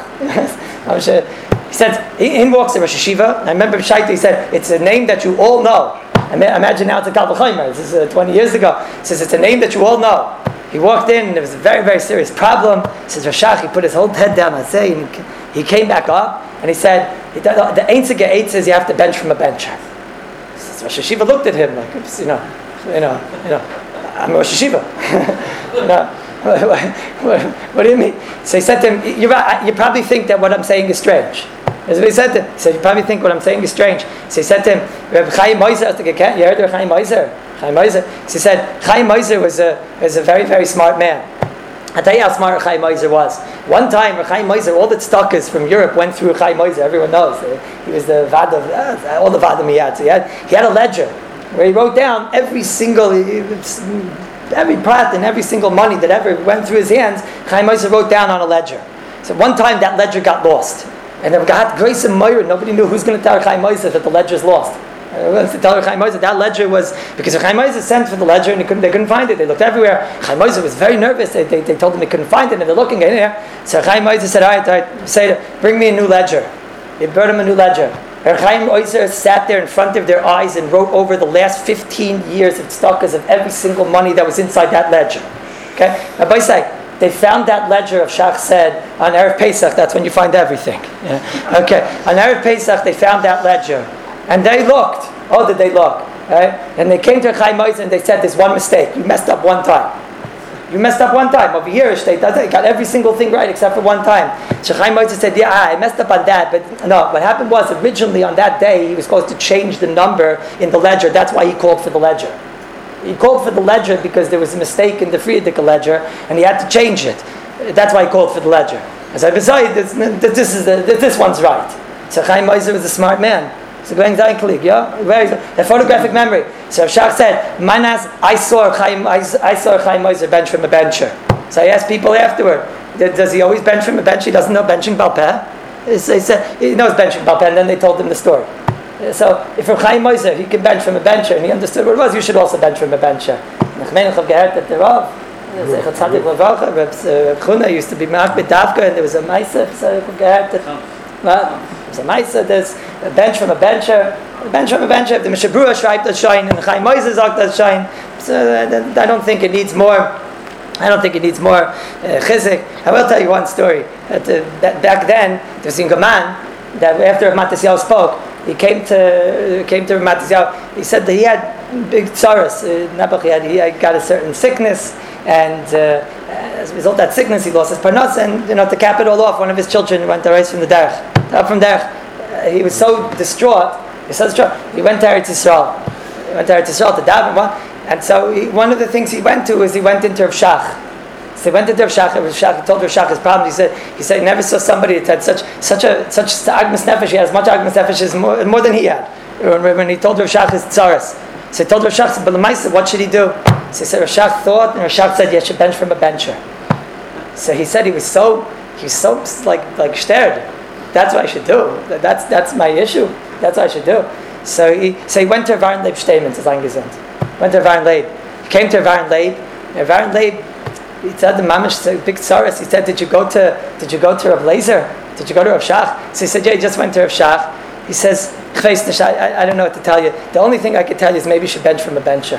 He said, in walks the Rosh Hashiva. I remember Shaita, he said, it's a name that you all know. I mean, imagine now it's a Kal V'chomer. This is uh, twenty years ago. He says, it's a name that you all know. He walked in, and there was a very, very serious problem. He says, Rashach, he put his whole head down, I say, and he came back up, and he said, the Einzige Eitz says you have to bench from a bencher. He says, Rosh Hashiva looked at him like, you know, you know, you know, I'm Rosh Hashiva. you know, what, what, what do you mean? So he said to him, you, you probably think that what I'm saying is strange. That's what he said to him. He said, you probably think what I'm saying is strange. So he said to him, Reb Chaim Moiser, you heard of Chaim Moiser? Chaim Moiser. So he said, Chaim Moiser was a, was a very, very smart man. I'll tell you how smart Chaim Moiser was. One time, Chaim Moiser, all the tzedakahs from Europe went through Chaim Moiser. Everyone knows. He was the vad of, uh, all the vadim he had. So he had, he had a ledger where he wrote down every single, every prat and every single money that ever went through his hands. Chaim Moiser wrote down on a ledger. So one time that ledger got lost. And they got grace and Meir. Nobody knew who's going to tell Chaim Moiser that the ledger's lost. To tell Chaim Moiser that ledger was because Chaim Moiser sent for the ledger and they couldn't, they couldn't find it. They looked everywhere. Chaim Moiser was very nervous. They, they, they told him they couldn't find it, and they're looking in there. So Chaim Moiser said, "All right, all right, say, bring me a new ledger." They brought him a new ledger. And Chaim Moiser sat there in front of their eyes and wrote over the last fifteen years of tzedakahs of every single money that was inside that ledger. Okay, now by say. They found that ledger of Shach said on Erev Pesach. That's when you find everything. Yeah. Okay, on Erev Pesach they found that ledger, and they looked. Oh, did they look? Right? And they came to Chaim Moiser and they said, "There's one mistake. You messed up one time. You messed up one time. Over here, they got every single thing right except for one time." So Chaim Moiser said, "Yeah, I messed up on that, but no. What happened was originally on that day he was supposed to change the number in the ledger. That's why he called for the ledger." He called for the ledger because there was a mistake in the Friedrich ledger, and he had to change it. That's why he called for the ledger. As I decided, this, this is the, this one's right. So Chaim Moiser was a smart man. So going Zayklik, yeah, very the photographic memory. So Shach said, "Manas, I saw Chaim, I, I saw Chaim Moiser bench from a bencher." So I asked people afterward, "Does he always bench from a bench? He doesn't know benching Baal Peh?" So he said, "He knows benching Baal Peh," and then they told him the story. So if for Chaim Moiser he can bench from a bencher and he understood what it was, you should also bench from a bencher. Nachmenach have gehört that the Rav, Zechat Tzadik Levacha, Reb Chuna used to be Mark B'Davka, and there was a Meiser, so I've gehört that there was a Meiser, there's a bench from a bencher, a bench from a bencher, if the Mishabura schreibt das Schein, and Chaim Moiser sagt das Schein, so I don't think it needs more, I don't think it needs more uh, chizik. I will tell you one story. That, uh, that back then, there was a Gaman, that after Matisyahu spoke, he came to came to Matisyahu. He said that he had big tsaras. Uh, Nebuch, he had he had got a certain sickness, and uh, as a result of that sickness, he lost his parnas. And you know, to cap it all off, one of his children went to race from the derech. Up from derech, uh, he was so distraught. He was so distraught. He went to Eretz Yisrael. He went to Eretz Yisrael to daven. And so he, one of the things he went to was he went into Rav Shach. So he went into Rav Shach. Rav Shach he told Rav Shach his problem. He said he said he never saw somebody that had such such a such agmas nefesh. He had as much agmas nefesh as more, more than he had. When, when he told Rav Shach his tzaras, so he told Rav Shach, but Lemaisa, what should he do? So he said Rav Shach thought, and Rav Shach said, "You should bench from a bencher." So he said he was so he was so like like scared. That's what I should do. That's that's my issue. That's what I should do. So he so he went to Varan Leib Shteiman to Zangesund. Went to Varan Leib. He came to Varan Leib. And Varan Leib. He said the mamish big tsaras. He said, "Did you go to Did you go to Rav Lezer? Did you go to Rav Shach?" So he said, "Yeah, he just went to Rav Shach." He says, I, I don't know what to tell you. The only thing I could tell you is maybe you should bench from a bencher.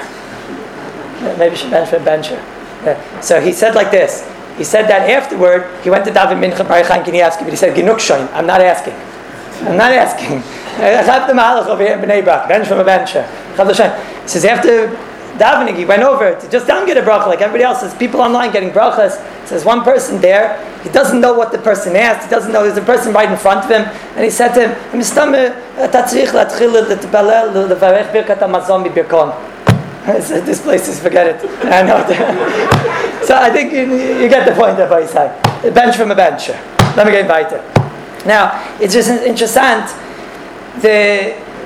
Maybe you should bench from a bencher." Yeah. So he said like this. He said that afterward he went to David Mincha Baruch Chaim Kanievsky, but he said, "Genug shoin. I'm not asking. I'm not asking. I have the mahalach over here in Bnei Brak. Bench from a bencher." He says after davening, he went over to just down get a bracha like everybody else. There's people online getting brachas. Says one person there, he doesn't know what the person asked. He doesn't know there's a person right in front of him, and he said to him, "This place is forget it." I know. So I think you, you get the point of what he's saying. A bench from a bencher. Let me get weiter. Now it's just interesting. The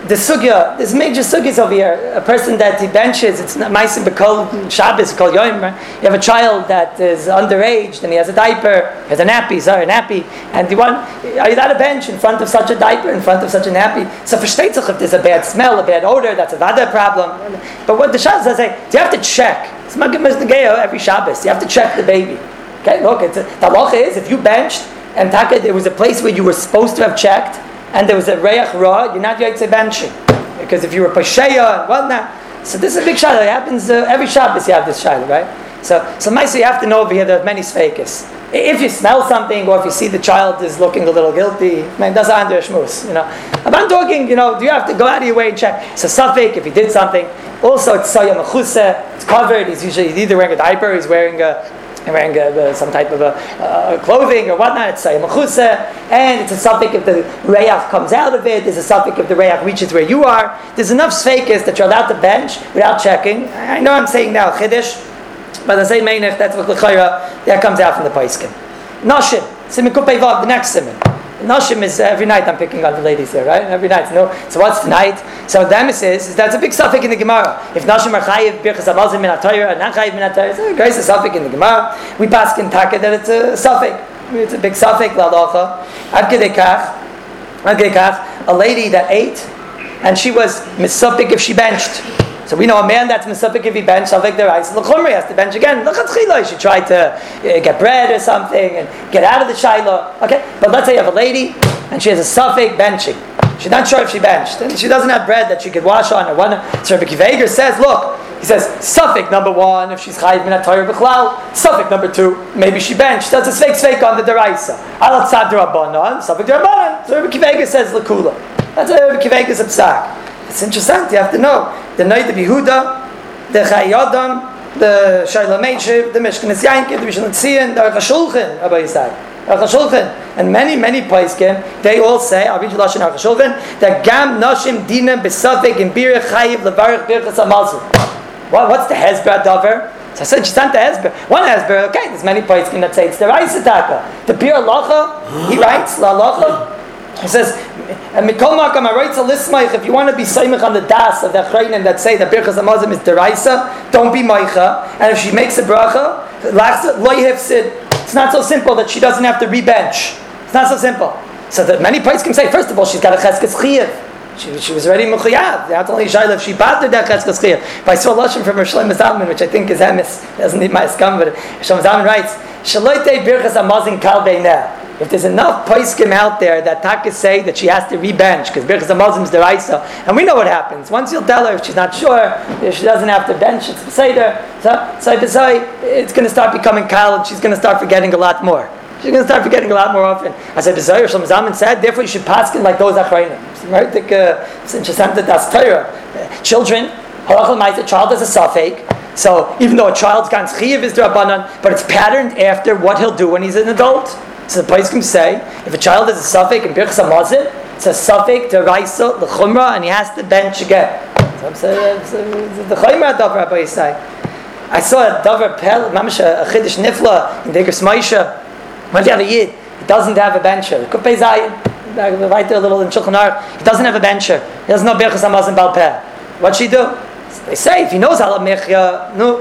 the sugya, there's major sugyas over here. A person that he benches, it's not ma'asim b'kol Shabbos, kol yom. Right? You have a child that is underage, and he has a diaper, he has a nappy, sorry, a nappy, and you want, are you allowed to bench in front of such a diaper, in front of such a nappy? So for shteitzach, if there's a bad smell, a bad odor, that's a vada problem. But what the Shabbos says, say, you have to check. It's not every Shabbos. You have to check the baby. Okay, look, it's a, the halacha is if you benched and taka, there was a place where you were supposed to have checked, and there was a reach ra, you're not yet benching, because if you were pasheya and whatnot. So this is a big shayla. It happens uh, every Shabbos. You have this shayla, right? So, so Maisa, you have to know over here there are many sfeikis. If you smell something, or if you see the child is looking a little guilty, man, that's under shmus, you know. I'm talking, you know, do you have to go out of your way and check? So suffix, if he did something. Also, it's sayam mechuse. It's covered. He's usually he's either wearing a diaper, he's wearing a wearing a, some type of a, uh, clothing or whatnot. It's sayam mechuse, and it's a suffix if the reyach comes out of it. There's a suffix if the reyach reaches where you are. There's enough sfeikis that you're allowed to bench without checking. I know I'm saying now chiddush. But I say meinich, that's what l'chayra, that comes out from the paiskim. Nashim, simin kupei vav, the next simin. Nashim is uh, every night I'm picking on the ladies here, right? Every night. No. So what's tonight? So the emes is, is that's a big suffix in the Gemara. If Nashim are chayiv birchas hamazon min haTorah and not chayiv min haTorah, it's a great suffix in the Gemara. We pass in taka that it's a suffix. It's a big suffix l'alacha. Ad kedei kach, ad kedei kach, a lady that ate and she was missuffix if she benched. So we know a man that's misupik if he bench, Shavik the rice. L'chumri has to bench again. L'chatchila, he should try to uh, get bread or something and get out of the shaila. Okay, but let's say you have a lady and she has a suffix benching. She's not sure if she benched, and she doesn't have bread that she could wash on or one. So Rabbi Akiva Eiger says, look, he says suffix number one if she's chayiv min haTorah b'chlal. Suffix number two, maybe she benched. That's a sveik sveik on the deraisa. Alat tzad d'rabbanan, suffix d'rabbanan. So Rabbi Akiva Eiger says l'kula. That's a Rabbi Akiva Eiger's psak. It's interesting. You have to know the Noid of Yehuda, the Chayadam, the Shaila Meishiv, the Mishkanis Yankiv, the Mishnah Tzion, the Aruch HaShulchan, Rabbi Yisai, Aruch HaShulchan, and many many paiskim. They all say, I'll read you Lashon Aruch HaShulchan, that Gam Nashim Dina Besafik in Bir Chayiv Levarich Birchas Hamazon. What what's the Hezbollah davar? So I said, she's not the Hezbollah. One Hezbollah, okay. There's many paiskim that say it's the Raisataka. The Bir Lacha, he writes La Lacha. He says, and Mikol Makam, I write to Lismaich, if you want to be Saimach on the Das of the Achrayim that say that Birchas Hamazon is Deraisa, don't be Maicha. And if she makes a bracha, Lo Yifsid, it's not so simple that she doesn't have to rebench. It's not so simple. So that many places can say, first of all, she's got a Cheskes Chiyev. She, she was already Mechuyav. Not only Shayla, if she battered that Cheskes Chiyev. But I saw a Lashon from Rosh Shlomo Zalman, which I think is Emes, doesn't need my scum, but Shlomo Zalman writes, Shaloite Birchas Hamazon Kal Beineh. If there's enough paiskim out there that Taka say that she has to rebench because Birchas Hamazon is deraisa, and we know what happens. Once you'll tell her if she's not sure, if she doesn't have to bench, it's Seder. So, so it's going to start becoming kal, and she's going to start forgetting a lot more. She's going to start forgetting a lot more often. I said, B'Zayir Shlomo Zalman said, therefore you should paskin like those achrayim. Right? It's interesting that that's Torah. Children, halachah ma'aseh, a child has a suffix. So even though a child's gan chiyav is d'Rabbanan, but it's patterned after what he'll do when he's an adult. So the place can say, if a child has a suffix in Birchas Hamazon, it's a suffix d'Oraisa l'chumra, and he has to bench again. So I'm saying, the chayimah davar Rabbi Yisai. I saw a davar pel, mamash a chiddush nifla in Deger Smaisha. When you have a yid, he doesn't have a bencher. Kupei zayin, right there a little in Shulchan Aruch, he doesn't have a bencher. He doesn't know Birchas Hamazon bal peh. What's she do? They say if he knows Ala Mechya, no.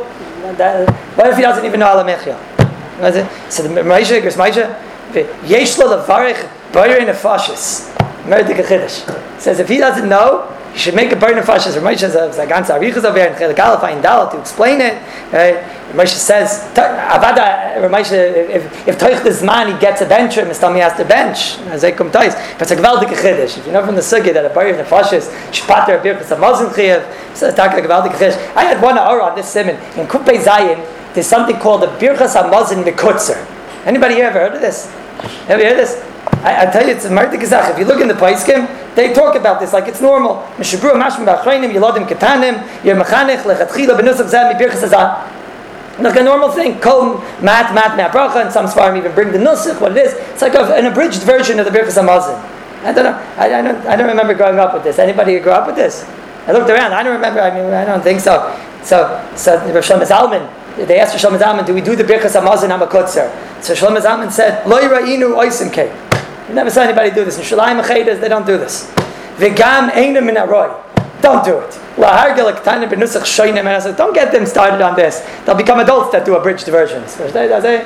What if he doesn't even know Ala Mechya? So the Moshe, Deger Smaisha. Yesh lo levarich boyer nefashis. Merdik Chiddush says if he doesn't know, he should make a boyer nefashis. Moshe says a ganze arichas over here in Chelik Aleph Ayin Dalet to explain it. Moshe says avada Moshe if if toich the zman he gets a bencher, Mistam he has to bench. As they come tais, but it's a gewaldige Chiddush. If you know from the sugya that a boyer nefashis should pater a birchas hamazon chiyav, so it's a gewaldige Chiddush. I had one hour on this simon in Kupei Zayin. There's something called the birchas hamazon mikutzer. Anybody here ever heard of this? Have you heard this? I, I tell you, it's a mardik gezach. If you look in the paiskim, they talk about this like it's normal. Mishabru mashmim b'achrayim yilodim ketanim yemachanich lechatchila benusach zeh mibirchas hazan. Like a normal thing. Kol mat mat me'abracha, and some svarim even bring the nusach. What it is? It's like a, an abridged version of the birchas hamazon. I don't know. I, I don't. I don't remember growing up with this. Anybody grew up with this? I looked around. I don't remember. I mean, I don't think so. So, so Rosh Shlomo Zalman. They asked Shlomo Zalman, do we do the Birchas Hamazon HaMakutzer? So Shlomo Zalman said, Lo yira'inu oisim kei. You never saw anybody do this. In Shalayim Achedas, they don't do this. V'gam eina min aroi. Don't do it. Don't get them started on this. They'll become adults that do abridged versions. Does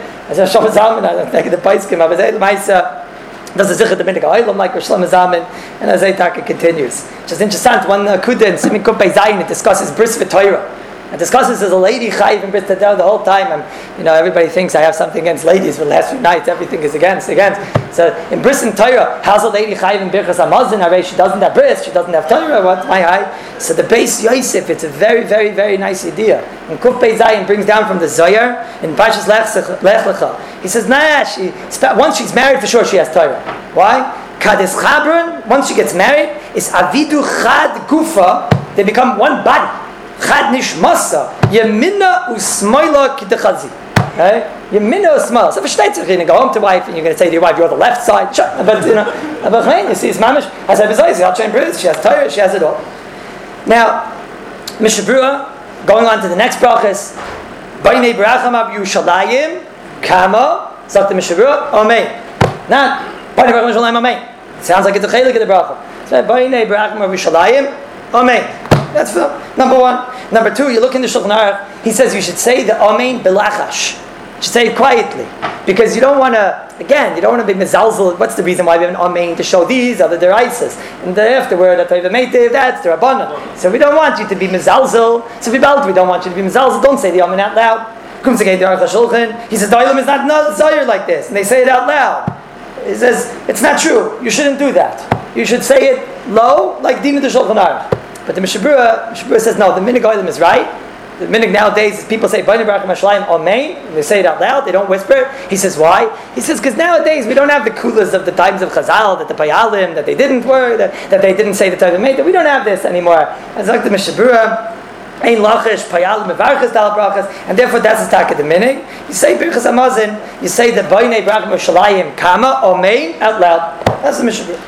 the Zichet the Minig Ha'olam like Rosh Shlomo Zalman, and as Taka continues. Just interesting, one Kuda in Simin Kuf Bei Zayin, it discusses Bris V'Torah. It discusses as a lady chayiv in Bris V'Torah the whole time. And, you know, everybody thinks I have something against ladies for the last few nights. Everything is against, against. So in Bris and Torah, how's a lady chayiv in Birchas Hamazon? She doesn't have Bris, she doesn't have Torah. What's my high? So the base Yosef, it's a very, very, very nice idea. And Kuf Bei Zayin brings down from the Zohar in Parshas Lech Lecha. He says, nah, she, once she's married, for sure she has Torah. Why? Kades Chabron, once she gets married, is Avidu Chad Gufa, they become one body. Chad Nishmasa, Yemina Usmoila Kidechazi. Okay? Yemina Usmoila. So, for Shteitzer, you're going to go home to wife and you're going to say to your wife, you're the left side. But, you know, but you see, it's Mamish, has Abizai, she has Torah, she has it all. Now, Mishabura, going on to the next brachas, Bainei Baracham Ab Yerushalayim, Kama, Zakta Mishabura, Amen. Not, Bainei Baracham Yerushalayim, Amen. It sounds like it's a chelik of the bracha. So, Bainei Baracham Ab Yerushalayim, Amen. That's number one. Number two, you look in the Shulchan Aruch, he says you should say the Amen Belachash. You should say it quietly. Because you don't want to, again, you don't want to be mezalzel. What's the reason why we have an Amen? To show these other deraises. And the afterward, that's the Rabbanan. So we don't want you to be mezalzel. So we belt, we don't want you to be mezalzel. Don't say the Amen out loud. He says, the Olam is not, not Zayir like this. And they say it out loud. He says, it's not true. You shouldn't do that. You should say it low, like Dina the Shulchan Aruch. But the Mishabura, Mishabura says, no, the Minig Ha'olam is right. The Minig nowadays is people say, Bainei Baracham Yerushalayim, Amen. They say it out loud, they don't whisper. He says, why? He says, because nowadays we don't have the kulas of the times of Chazal, that the Payalim, that they didn't work, that, that they didn't say the type of mate, that we don't have this anymore. As like the Mishabura, Ein Lachish, Payalim, Mevarchas, Dal Brachas, and therefore that's the tak of the Minig. You say Birchas Hamazon, you say the Bainei Baracham Yerushalayim, Kama, Amen, out loud. That's the Mishabura.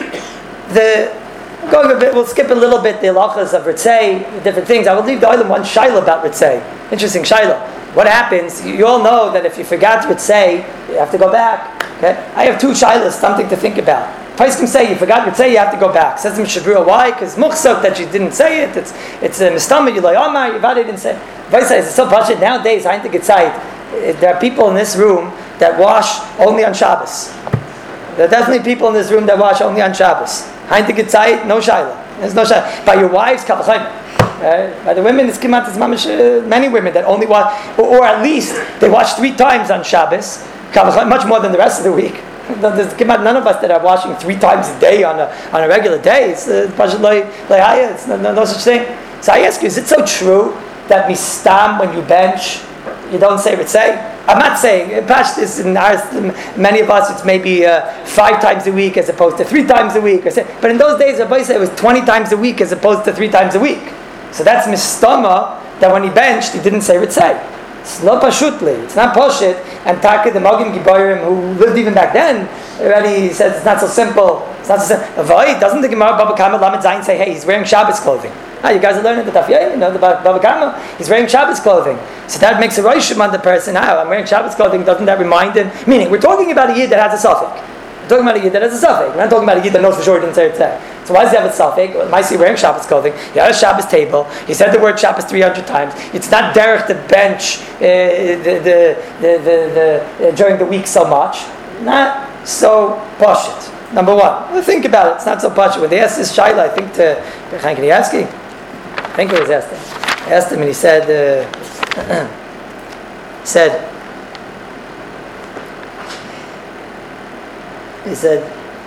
The Going a bit, we'll skip a little bit the halachas of Ritzei, the different things. I will leave the Olam one shaila about Ritzei. Interesting shaila. What happens? You, you all know that if you forgot Ritzei, you have to go back. Okay? I have two shailas, something to think about. Paiskim say you forgot Ritzei, you have to go back. Says the Mishabura, why? Because muchsok that you didn't say it. It's it's a mistama. You like Omar, you didn't say. Vaisa is so pashut nowadays. I think it's right. There are people in this room that wash only on Shabbos. There are definitely people in this room that wash only on Shabbos. Heintig Zeit, no shaila. There's no shaila. By your wives, kabachayim. Uh, by the women, it's kimat, it's mamish, uh, many women that only watch, or, or at least they watch three times on Shabbos, kabachayim, much more than the rest of the week. There's kimat none of us that are washing three times a day on a on a regular day. It's uh, it's no, no, no such thing. So I ask you, is it so true that mistam when you bench, you don't say Ritzei? I'm not saying, is in ours, many of us, it's maybe uh, five times a week as opposed to three times a week. But in those days, Rabbi said it was twenty times a week as opposed to three times a week. So that's mistama, that when he benched, he didn't say Ritzei. It's not pashutli, it's not poshit. And Taka, the Mogim Giborim, who lived even back then, already says it's not so simple. It's not so simple. Avoid, doesn't the Gemara Baba Kama Lamed Zayin say, hey, he's wearing Shabbos clothing? Ah, you guys are learning the Daf Yomi, you know, the Baba Kama, he's wearing Shabbos clothing. So that makes a roishim on the person. Ah, I'm wearing Shabbos clothing, doesn't that remind him? Meaning, we're talking about a yid that has a suffix. We're talking about a yid that has a suffix. We're not talking about a yid that knows for sure he didn't say it today. So why does he have a suffix? Well, might see wearing Shabbos clothing. He had a Shabbos table. He said the word Shabbos three hundred times. It's not derech to bench uh, the, the, the, the, the, uh, during the week so much. Not so poshut. Number one. Well, think about it. It's not so poshut. When they asked this shaila, I think to Chaim Kanievsky, I think it was asked him. I asked him and he said, uh, said, he said,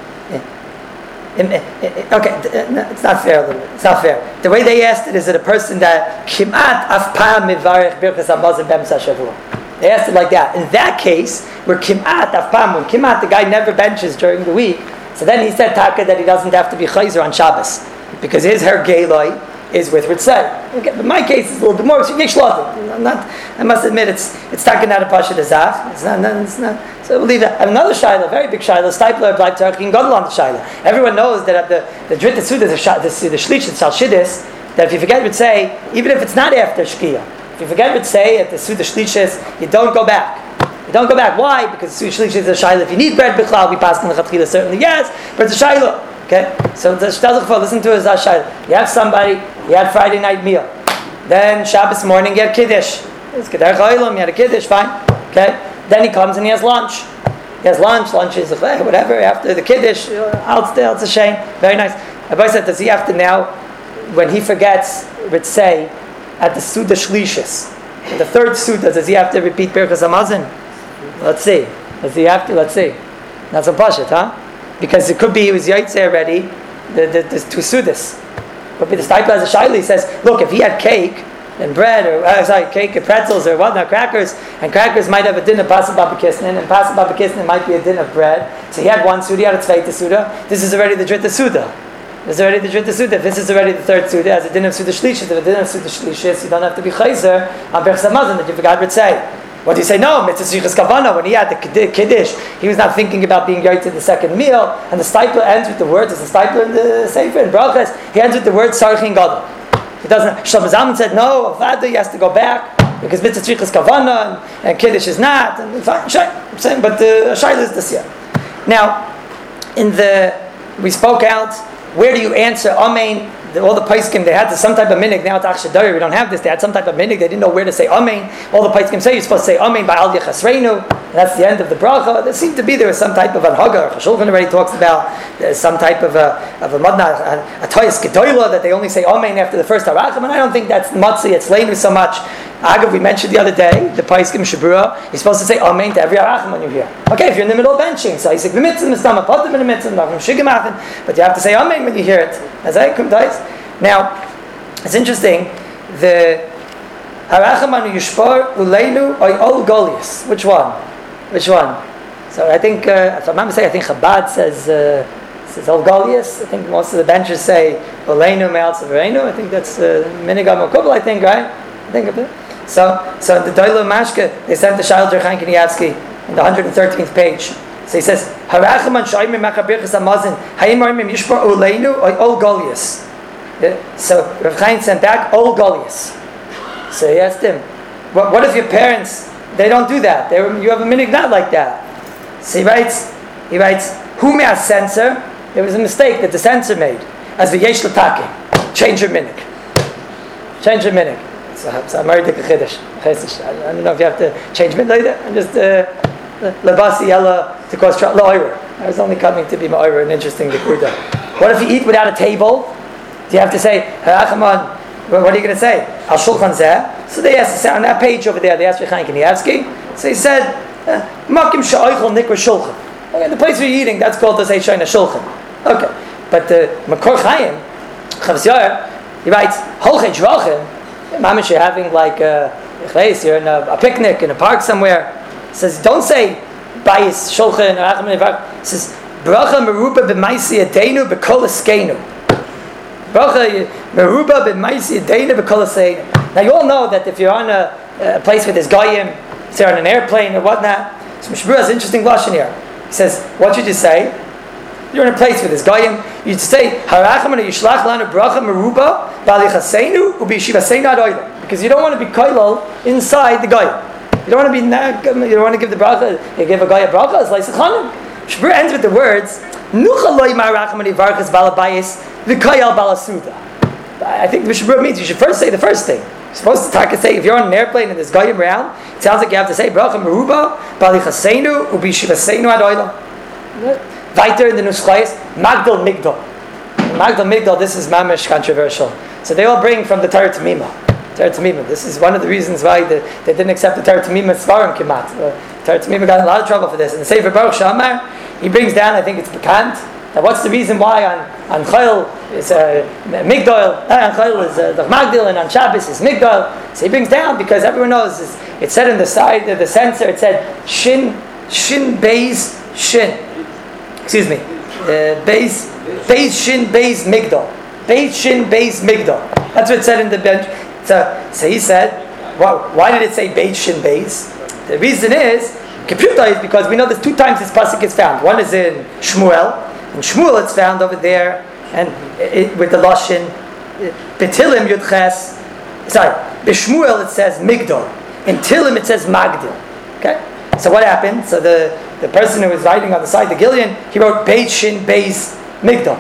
okay, it's not fair a little bit. It's not fair. The way they asked it is that a person that kimat afpam mivarech birchas hamazon b'emsa shavua. They asked it like that. In that case, where kimat afpam, when kimat the guy never benches during the week, so then he said taka that he doesn't have to be chayzer on Shabbos because his her gayloi is with Ritzei. Okay, but my case is a little bit more. I'm not. I must admit, it's it's talking out of Pasha Dezach. It's not, not. It's not. So we'll leave that. I have another shaila, very big shaila. Stipler bleibt talking gadol on the shaila. Everyone knows that at the the Dritte Suda, the the the Shlish and Shalshidis, that if you forget Ritzei, even if it's not after Shkia, if you forget Ritzei at the Suda Shlishis, you don't go back. You don't go back. Why? Because Suda Shlishis is a shaila. If you need bread bichlal, we pass in the chatchila certainly yes, but it's a shaila. Okay? So the Shtazach for listen to his Ashai. You have somebody, you had Friday night meal. Then Shabbos morning, you had Kiddush. It's Kederach Olam, you had a Kiddush, fine. Okay? Then he comes and he has lunch. He has lunch, lunch is whatever, after the Kiddush, out there, it's a shame. Very nice. Rabbi said, does he have to now, when he forgets, Ritzei, at the Suda Shlishis, the third Suda, does he have to repeat Birkas Hamazon? Let's see. Does he have to? Let's see. Not so pashut, huh? Because it could be he was Yaitse already, the, the, the two Sudas. Could be the Stipler as a Shaili says, look, if he had cake, and bread, or uh, sorry, cake and pretzels or whatnot, crackers, and crackers might have a din of Pasuk Babakisnin, and Pasuk Babakisnin might be a din of bread. So he had one Suda, he had a Tzveita Suda. This is already the Drita Suda. This is already the Drita Suda. If this is already the third Suda, as a din of Suda Shlishis, if a din of Suda Shlishis, you don't have to be Chayzer on Birchas Hamazon that you forgot Ritzei. What do you say? No, Mitzvah Shrichas Kavana, when he had the Kiddush, he was not thinking about being Yaitse to the second meal, and the Stipler ends with the words, it's the Stipler in the Sefer, in Brachas, he ends with the word Sarchin Gadol. He doesn't. Shlomo Zalman said no. Avada, he has to go back because mitzvah tzrichas kavana and, and kiddush is not. And fine, I'm saying, but the shaila is this year. Now, in the we spoke out. Where do you answer amen? The, all the paiskim they had some type of minig. Now it's Achshadari. We don't have this. They had some type of minig. They didn't know where to say amen. All the paiskim say you're supposed to say amen by al yachasreinu. That's the end of the bracha. There seemed to be there was some type of anhaga. Shulchan already talks about uh, some type of a of a madna a, a toyas gedoyla that they only say amen after the first harachim. And I don't think that's matzi. It's leinu so much. Agav, we mentioned the other day, the paiskim shabura. You're supposed to say amen to every harachim when you're here. Okay, if you're in the middle of benching, so you say b'mitzvah mistama potem in the mitzvah shigimachin, but you have to say amen when you hear it. As I come dice. Now, it's interesting. The harachim anu yushpar uleinu oy ol golius. Which one? Which one? So I think, uh, if I'm not mistaken, I think Chabad says uh, says ol golius. I think most of the benchers say uleinu me'al tzavreinu. I think that's uh, minigam okubal. I think, right? I think of it. So, so in the Doilo Mashke, they sent the Shail Jer Chaim Kanievsky in the one hundred thirteenth page. So he says, "Harachim an shayim mechabirchas hamazon hayim arimim yishbar uleinu or ol golius." So Rav Chaim sent back ol golius. So he asked him, "What, what if your parents they don't do that? They you have a minig not like that?" So he writes, he writes, "Who may have censor? There was a mistake that the censor made. As the yesh l'take, change your minig, change your minig." So I'm married to Chiddush. I don't know if you have to change mid later. I'm just labasi yella to cause trouble. I was only coming to be ma'oira, an interesting nekuda. What if you eat without a table? Do you have to say harachaman? What are you going to say? Al shulchan zeh. So they asked on that page over there. They asked Chaim Kanievsky. So he said makim sha'oichol nikra shulchan. Okay, the place where you're eating that's called the seishaina shulchan. Okay, but the Makor Chaim Chavos Yair, he writes holchei drachim. Mamish, you're having like a, you're in a, a picnic in a park somewhere. It says, don't say bayis shulchan or achim. It says bracha meruba b'maisi adenu b'kol eskeinu. Bracha meruba b'maisi adenu b'kol eskeinu. Now you all know that if you're on a, a place with this goyim, say on an airplane or whatnot. So Mishbura has an interesting lashon here. He says, what should you say? You're in a place with this goyim. You say harachim and yishlach lanu bracha meruba b'alichaseinu u'b'yeshivaseinu ad oilam, because you don't want to be koilol inside the goyim. You don't want to be you don't want to give the bracha. You give a guy a bracha. It's like sechanim. Shbur ends with the words nuchaloi marachim and yivarchas balabayis v'koyal balasuda. I think the Shbur means you should first say the first thing. You're supposed to talk and say if you're on an airplane and there's goyim around, it sounds like you have to say bracha meruba b'alichaseinu u'b'yeshivaseinu ad oilam. Weiter in the Nuschayis, Magdal Migdal. Magdal Migdal, this is mamish controversial. So they all bring from the Torah Tamima. Torah Tamima. This is one of the reasons why the, they didn't accept the Torah Tamima Svarim Kimat. The Torah Tamima got in a lot of trouble for this. And the Sefer Baruch Shamar, he brings down, I think it's Bekant, that what's the reason why on, on Chayil is uh, Migdal, uh, on Chayil is uh, the Magdal, and on Shabbos is Migdal. So he brings down, because everyone knows, it's, it said in the side of the censor, it said, Shin, Shin Beis, Shin. Excuse me, uh, Beis, Beis Shin Beis Migdal, Beis Shin Beis Migdal. That's what it said in the bench. So, so he said, well, why did it say Beis Shin Beis? The reason is, Kipshuta is because we know there's two times this pasuk is found. One is in Shmuel. In Shmuel it's found over there, and it, with the lashon B'Tilim Yudches. Sorry, B'Shmuel it says Migdal. In Tilim it says Magdal. Okay. So what happened? So the, the person who was writing on the side, the Gillian, he wrote Beit Shin Beis Migdal.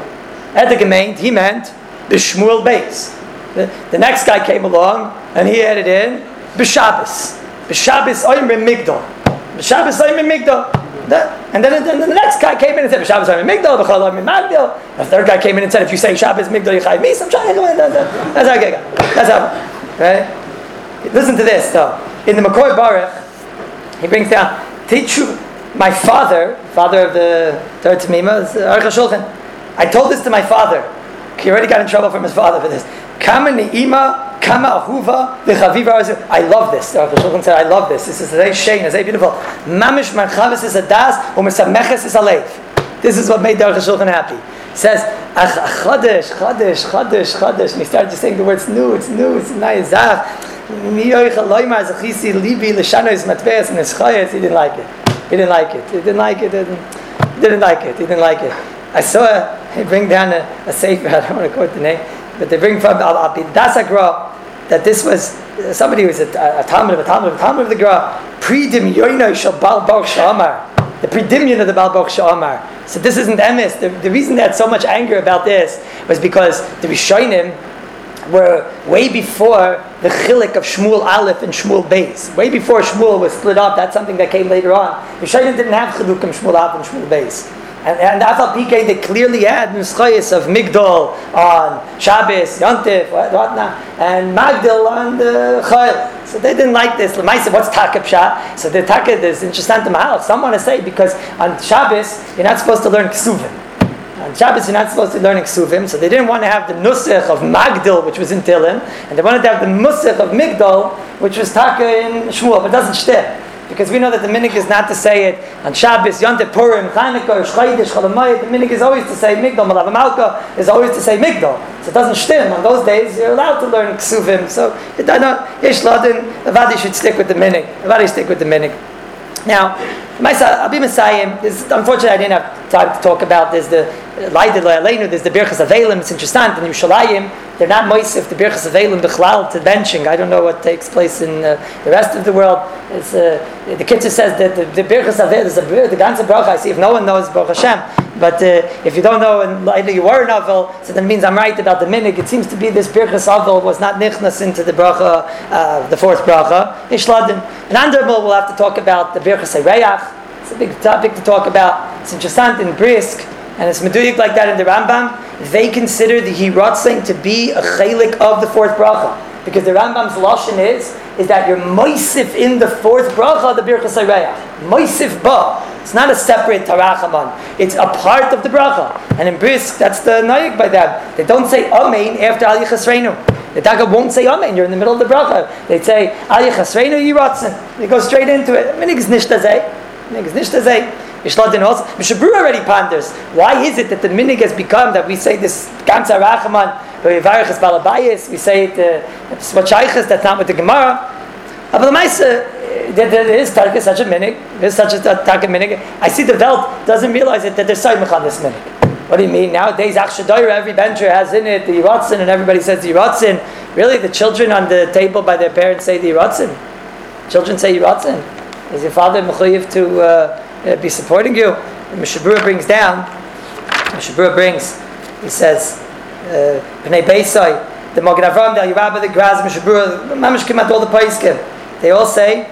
Eder gemeint, he meant B'Shmuel Beis. The, the next guy came along and he added in B'Shabbos. B'Shabbos Oimrim Migdal. B'Shabbos Oimrim Migdal. And then, then the next guy came in and said B'Shabbos Oimrim Migdal, B'Chol Oimrim Magdal. The third guy came in and said, if you say Shabbos Migdal, you chayv mis. I'm trying to go in. That's how I get. That's how. Right? Listen to this though. In the Makor Baruch, he brings down, teach you, my father, father of the third Tamima, is Aruch HaShulchan. I told this to my father. He already got in trouble from his father for this. Kama ni'ima, kama ahuva, v'chaviva. I love this. Aruch HaShulchan said, I love this. This is very shane, it's very beautiful. Mamish marchavis is a das, u'mesameches is a leif. This is what made Aruch HaShulchan happy. He says, Chodesh, Chodesh, Chodesh, Chodesh. And he started just saying the words new, it's new, it's nayazach. He didn't like it. He didn't like it. He didn't like it. He didn't like it. He didn't like it. I saw a, they bring down a, a sefer, I don't want to quote the name, but they bring from Al Abidas Gra that this was somebody who was a, a Talmud of a Talmud of a Talmud of the Gra, Predim Yoino Shal Bal Bach Shamar, the predimion of the Bal Bach Shamar. So this isn't emes. The, the reason they had so much anger about this was because the Rishonim were way before the chilik of Shmuel Aleph and Shmuel Beis. Way before Shmuel was split up, that's something that came later on. The Rishonim didn't have chilukim Shmuel Aleph and Shmuel Beis. And, and Afal Pike, they clearly had nuschayis of Migdal on Shabbos, Yontif, whatnot, and Magdal on the Chayil. So they didn't like this. Lemaisa, what's Taka Pshat? So the Taka is interesting to Mahal. Some want to say because on Shabbos you're not supposed to learn Ksuvim. On Shabbos you're not supposed to learn Ksuvim, so they didn't want to have the Nusach of Magdal, which was in Tilim, and they wanted to have the Nusach of Migdal, which was Taka in Shmuel, but it doesn't shtim. Because we know that the minhag is not to say it on Shabbos, Yontif, Purim, Chanukah, Shchaydish, Cholamayit. The minhag is always to say Migdal. Malav Malka is always to say Migdal. So it doesn't shtim. On those days, you're allowed to learn Ksuvim. So, it does not. Yesh Ladin, Avadi should stick with the minhag. Avadi stick with the minhag. Now, I'll be Messiah. Unfortunately, I didn't have time to talk about this. The Laidid Lo'aleinu, there's the Birchas Avelim. It's interesting. In Yerushalayim, they're not moisif the Birchas Avelim b'chlal to benching. I don't know what takes place in uh, the rest of the world. It's, uh, the Kitzur says that the, the Birchas Avelim is a the ganze bracha. I see if no one knows Baruch Hashem, but uh, if you don't know and either you were an Avel, so that means I'm right about the minhag. It seems to be this Birchas Avel was not nichnas into the bracha, uh, the fourth bracha. Ishladin. And Andermal we'll have to talk about the Birchas Reach. It's a big topic to talk about. It's interesting in Brisk, and it's meduyik like that in the Rambam. They consider the Hiratzin to be a chelik of the fourth bracha, because the Rambam's lashon is is that you're moisif in the fourth bracha of the Birchas Reach. Moisif ba. It's not a separate tarachaman. It's a part of the bracha. And in Brisk, that's the nayik by them. They don't say amen after Al Yichasreinu. The Taka won't say amen. You're in the middle of the bracha. They say Al Yichasreinu Yiratzin. They go straight into it. Minig is nishtazeh. Minig is nishtazeh. Ishladin also. Mishabru already ponders. Why is it that the minig has become that we say this Gamsa Rachaman, Yivarech is Balabayis, we say it, uh, Swachaychas, that's not with the Gemara. But the Maisa, there is Tarka such a minig, there's such a Tarka minig. I see the Welt doesn't realize it that there's Saimach on this minig. What do you mean? Nowadays, Achshadayra, every bencher has in it the Yiratzin, and everybody says the Yiratzin. Really, the children on the table by their parents say the Yiratzin. Children say Yiratzin. Is your father mechuyev to uh, Uh, be supporting you? Mishabura brings down. Mishabura brings. He says, "Bnei Beisai, the Magen Avraham, the Yerabah, the Graz, Mishabura, Mamish came out all the Paiskim. They all say,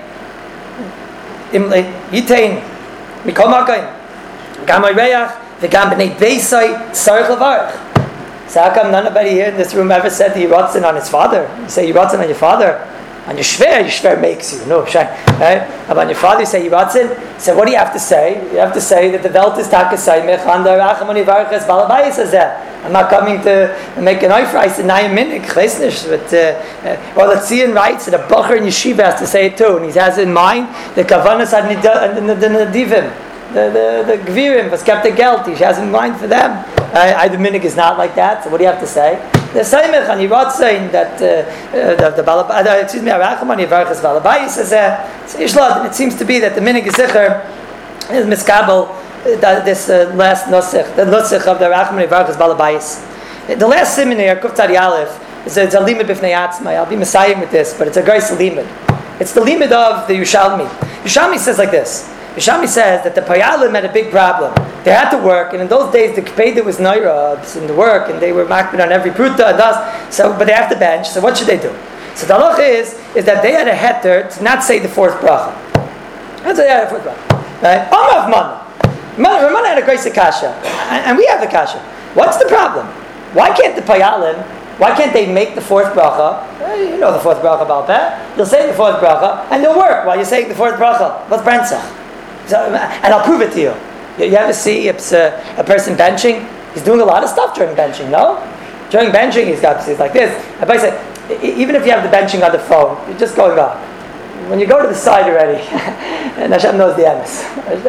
Imle Yitain, Mikol Makayim, Gamay Reach, the Gam Bnei Beisai, Tzarich Levarich." So how come nobody here in this room ever said the Yiratzin on his father? You say Yiratzin on your father. On your shver, your shver makes you. No, right? But on your father, you say Yiratzin. So what do you have to say? You have to say that the Welt is Taka Saimech, and the Rachamon Yivarches, Balabayis says that. I'm not coming to make an oif rice in nine minutes, but uh, well, let's see in writes that a Bacher in Yeshiva has to say it too, and he has in mind the Kavanas and the Nadivim, the the the Gvirim, was kept the Geld, he has in mind for them. I the minig is not like that, so what do you have to say? The Saimech and Yirat saying that uh, uh, the Balabay, uh, excuse me, Arachman Yivarches Balabay says uh, Ishlad, and it seems to be that the minig is sicher is miskabel uh, this uh, last nusach, the nusach of the Arachman Yivarches Balabay. The last simon here, Kuftari Aleph, is a, it's a limud b'fnei atzmai. I'll be messiah with this, but it's a great limud. It's the limud of the Yerushalmi. Yerushalmi says like this. Yerushalmi says that the Payalim had a big problem. they had to work, and in those days the kpeda was naira in the work, and they were makbid on every pruta and das. So, but they have to bench. So what should they do? So the halacha is is that they had a heter to not say the fourth bracha. That's they had a fourth bracha, right? Amav mana. Ramana had a great kasha, and we have the kasha. What's the problem? Why can't the payalin? Why can't they make the fourth bracha? Eh, you know the fourth bracha about that. You'll say the fourth bracha, and you'll work while you're saying the fourth bracha. What's brensach? So, and I'll prove it to you. You, you ever see it's a, a person benching? He's doing a lot of stuff during benching. No, during benching he's got he's like this. If I say, even if you have the benching on the phone, you're just going up. When you go to the side already, and Hashem knows the ends.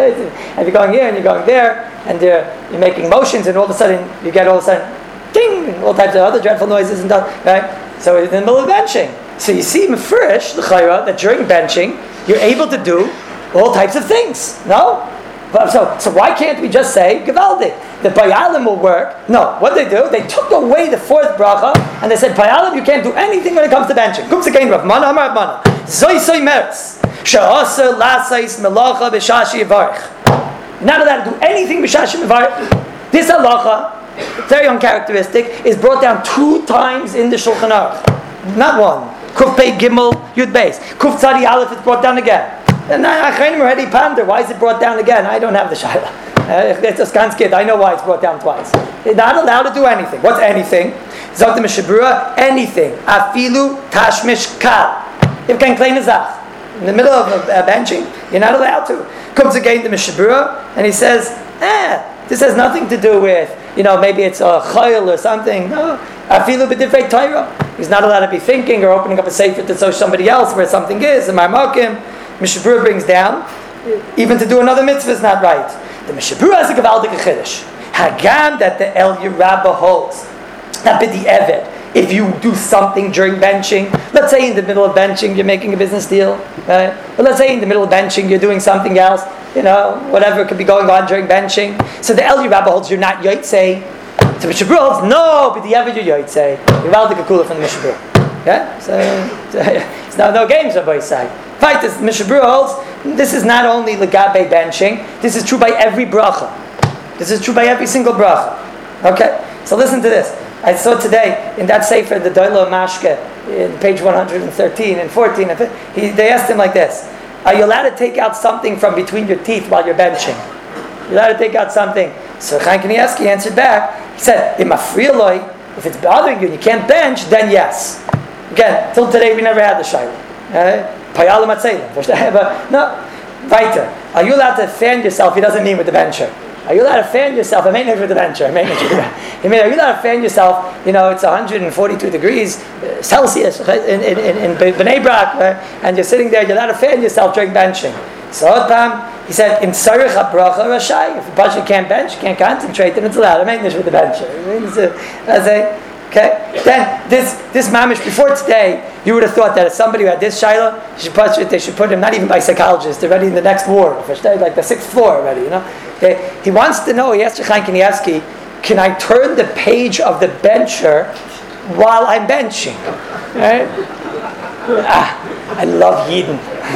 And you're going here and you're going there, and you're, you're making motions, and all of a sudden you get all of a sudden, ding, and all types of other dreadful noises and stuff, right? So it's in the middle of benching. So you see mefurish, the chayra, that during benching, you're able to do all types of things. No? But so, so why can't we just say Gevaldik? The Bayalim will work. No, what did they do? They took away the fourth bracha and they said, Bayalim, you can't do anything when it comes to benching. Kum's again, Rav Mana, Amar Rav Mana. Zoi soy meretz. Sha'asa lasais melacha b'shashi yivarech. You're not allowed to do anything b'shashi yivarech. This halacha, very uncharacteristic, is brought down two times in the Shulchan Aruch. Not one. Kuf Pei Gimel Yud Beis. Kuf Tzadi Aleph is brought down again. And Achayim already ponder, why is it brought down again? I don't have the shayla. It's a scan skid. I know why it's brought down twice. They're not allowed to do anything. What's anything? Zogdim Mishabura, anything. Afilu tashmish kal. You can claim a zach. In the middle of a, a benching, you're not allowed to. Comes again to Mishabura, and he says, eh, this has nothing to do with, you know, maybe it's a chayil or something. No. Afilu b'divrei Torah. He's not allowed to be thinking or opening up a sefer to show somebody else where something is. And Marmokim, Mishabura brings down, even to do another mitzvah is not right. The Mishabura has a gavaldik chiddush. Hagam that the El Yerabba holds. That b'di evet. If you do something during benching, let's say in the middle of benching you're making a business deal, right? But let's say in the middle of benching you're doing something else, you know, whatever could be going on during benching. So the El Yerabba holds you're not yotzei. So Mishabura holds no, b'di evet you're yotzei. Gavaldik akula from the Mishabura. Yeah, so, so it's no no games on both sides. Fight this Mishabura holds. This is not only legabe benching. This is true by every bracha. This is true by every single bracha. Okay, so listen to this. I saw today in that sefer, the Doilo Mashke, in page one hundred thirteen and fourteen. He, they asked him like this: are you allowed to take out something from between your teeth while you're benching? You're allowed to take out something. So Chaim Kanievsky answered back. He said, if it's bothering you and you can't bench, then yes. Again, till today we never had the shayla. Payalim atzeilim. No. Weiter. Are you allowed to fan yourself? He doesn't mean with the bencher. Are you allowed to fan yourself? I mean it with the bencher. I mean it with the I mean, are you allowed to fan yourself? You know, it's one hundred forty-two degrees Celsius in, in, in, in Bnei Brak, right? And you're sitting there, you're allowed to fan yourself during benching. So he said, in Tzarech HaBracha Rashai, if a person can't bench, can't concentrate, then it's allowed. I mean this with the bencher. I mean, I say, okay, then this this mamish before today, you would have thought that if somebody who had this shaila, should put, they should put him not even by psychologists, they're already in the next war, like the sixth floor already, you know. Okay. He wants to know. He asked Chaim Kanievsky, can I turn the page of the bencher while I'm benching? Right? Ah, I love Yidden.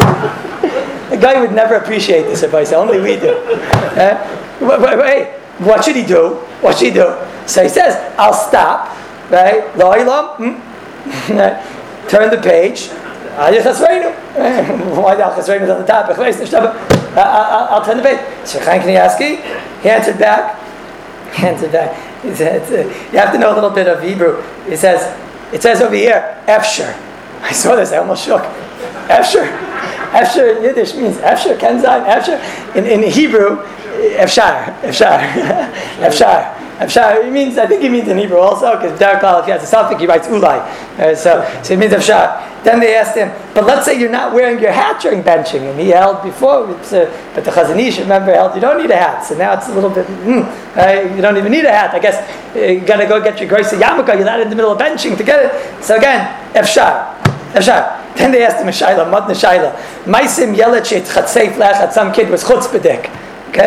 The guy would never appreciate this advice. Only we do. Uh, wait, wait, wait, what should he do? What should he do? So he says, I'll stop. Right? Lo'ilam. Hmm? Turn the page. Why the Al-Chasreinu is on the top? I'll, I'll turn the page. So Chaim Kanievsky, he answered back. He answered back. He said, you have to know a little bit of Hebrew. He says, it says over here, Efsher. I saw this, I almost shook. Efsher. Efsher in Yiddish means Efsher, Kenzai, Efsher. In, in Hebrew, Efshar. Efshar. Efshar. Efshar, it means, I think he means in Hebrew also, because Derek Lal, if he has a suffix, he writes Ulai. Uh, so, so it means Efshar. Then they asked him, but let's say you're not wearing your hat during benching, and he held before, uh, but the Chazon Ish, remember, held, you don't need a hat. So now it's a little bit, mm, uh, you don't even need a hat. I guess uh, you got to go get your Grace Yarmulke, you're not in the middle of benching to get it. So again, Efshar. Efshar. Then they asked him a shayla, matna shayla. Maisim yelechet chatzei flechat, some kid was chutzpahdik. Okay?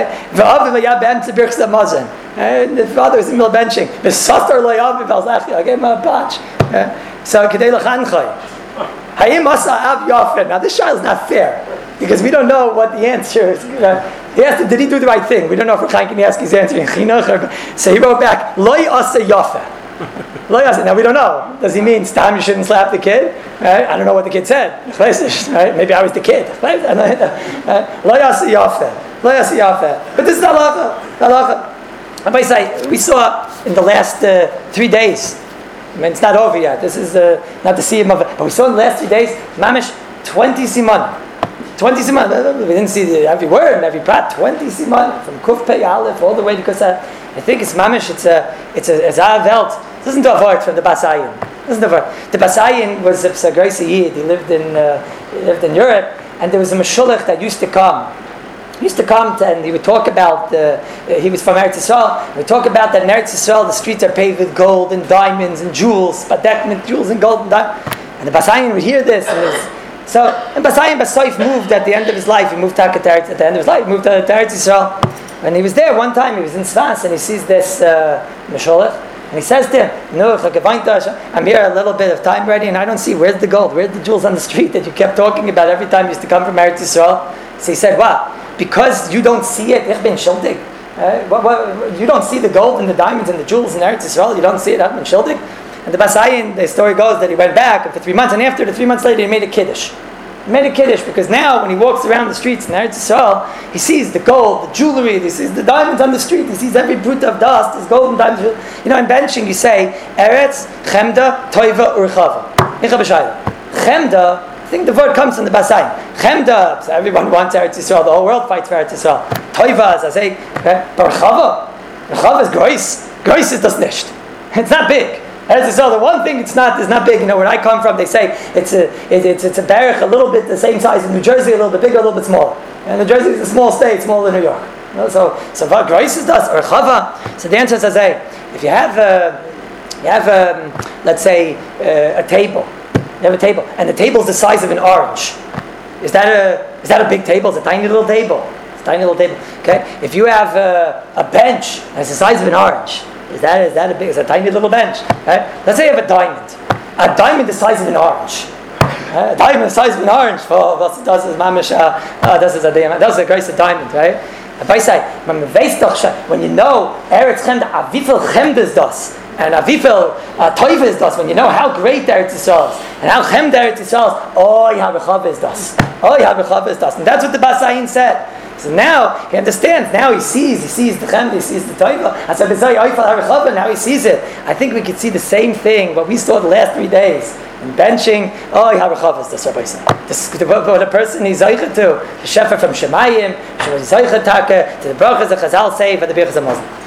And the father was in the middle of benching. I gave him a patch. So, now this child is not fair because we don't know what the answer is. He asked him, did he do the right thing? We don't know if Chaim Kanievsky is answering chinuch or... So he wrote back, Loi asa yafa. Loi asa. Now we don't know. Does he mean, Stam, you shouldn't slap the kid? Right? I don't know what the kid said. Right? Maybe I was the kid. Loi asa yafa. Loi asa yafa. But this is halacha. Halacha. And I say, we saw in the last uh, three days, I mean, it's not over yet. This is uh, not the siyum of it. But we saw in the last three days, mamish, twenty siman. twenty siman. We didn't see the, every word and every prat. twenty siman. From Kuf Pei Aleph all the way, because uh, I think it's mamish, it's a, it's a, it's a Welt. This isn't a word from the Basayin. This isn't a word. The Basayin was a Psagraisi Yid. He lived in, uh, he lived in Europe. And there was a Meshulach that used to come. He used to come to, and he would talk about, uh, he was from Eretz Yisrael, he would talk about that in Eretz Yisrael the streets are paved with gold and diamonds and jewels, badekment, jewels and gold and diamonds. And the Basayin would hear this, and was, so, and Basayin Basaif moved at the end of his life, he moved to Eretz, at the end of his life, he moved to, to Eretz Yisrael. And he was there one time, he was in Sfas, and he sees this uh, Mesholech, and he says to him, no, I'm here a little bit of time already, and I don't see, where's the gold, where's the jewels on the street that you kept talking about every time you used to come from Eretz Yisrael? So he said, what? Because you don't see it, ich bin schuldig. Uh, what, what, you don't see the gold and the diamonds and the jewels in Eretz Yisrael, you don't see it, ich bin schuldig. And the Basayin, the story goes that he went back, and for three months, and after the three months later, he made a kiddush. He made a kiddush, because now, when he walks around the streets in Eretz Yisrael, he sees the gold, the jewelry, he sees the diamonds on the street, he sees every brut of dust, there's gold and diamonds. You know, in benching, you say, Eretz, Chemda, Toiva, Urchava. Icha b'shayla. Chemda, I think the word comes from the Basayin. Chemda, so everyone wants Eretz Yisrael, the whole world fights for Eretz Yisrael. Toiva, as I say, okay? But Rechava, Rechava is gross. Gross is das nicht. It's not big. Eretz Yisrael, the one thing it's not is not big. You know, where I come from, they say it's a it, it's it's a barrack a little bit the same size as New Jersey, a little bit bigger, a little bit smaller. And New Jersey is a small state, smaller than New York. You know, so so what gross is das or Rechava? So the answer is, I say, if you have uh, you have um, let's say uh, a table. You have a table, and the table is the size of an orange. Is that a is that a big table? It's a tiny little table. It's a tiny little table. Okay. If you have a, a bench that's the size of an orange, is that is that a big? It's a tiny little bench. Okay? Let's say you have a diamond. A diamond the size of an orange. Uh, a diamond the size of an orange. For das das is mamish. Das is a diamond. Das is a grace of diamond, right? If say, when you know Eretz Chemda, avifel Chemda is das. And avifel uh, toiva is das, when you know how great Eretz Yisrael is, and how chem Eretz Yisrael is, oh, Yahavechav is das. Oh, Yahavechav is das. And that's what the Basayin said. So now, he understands, now he sees, he sees the chem, he sees the toiva. As I said, now he sees it. I think we could see the same thing, what we saw the last three days. In benching, oh, Yahavechav is das, Rabbi said. This is what a person is zeicha to. The shefer from Shemayim, Shemayim zeicha take, to the brachas of Chazal say, for the Birchas HaMazon.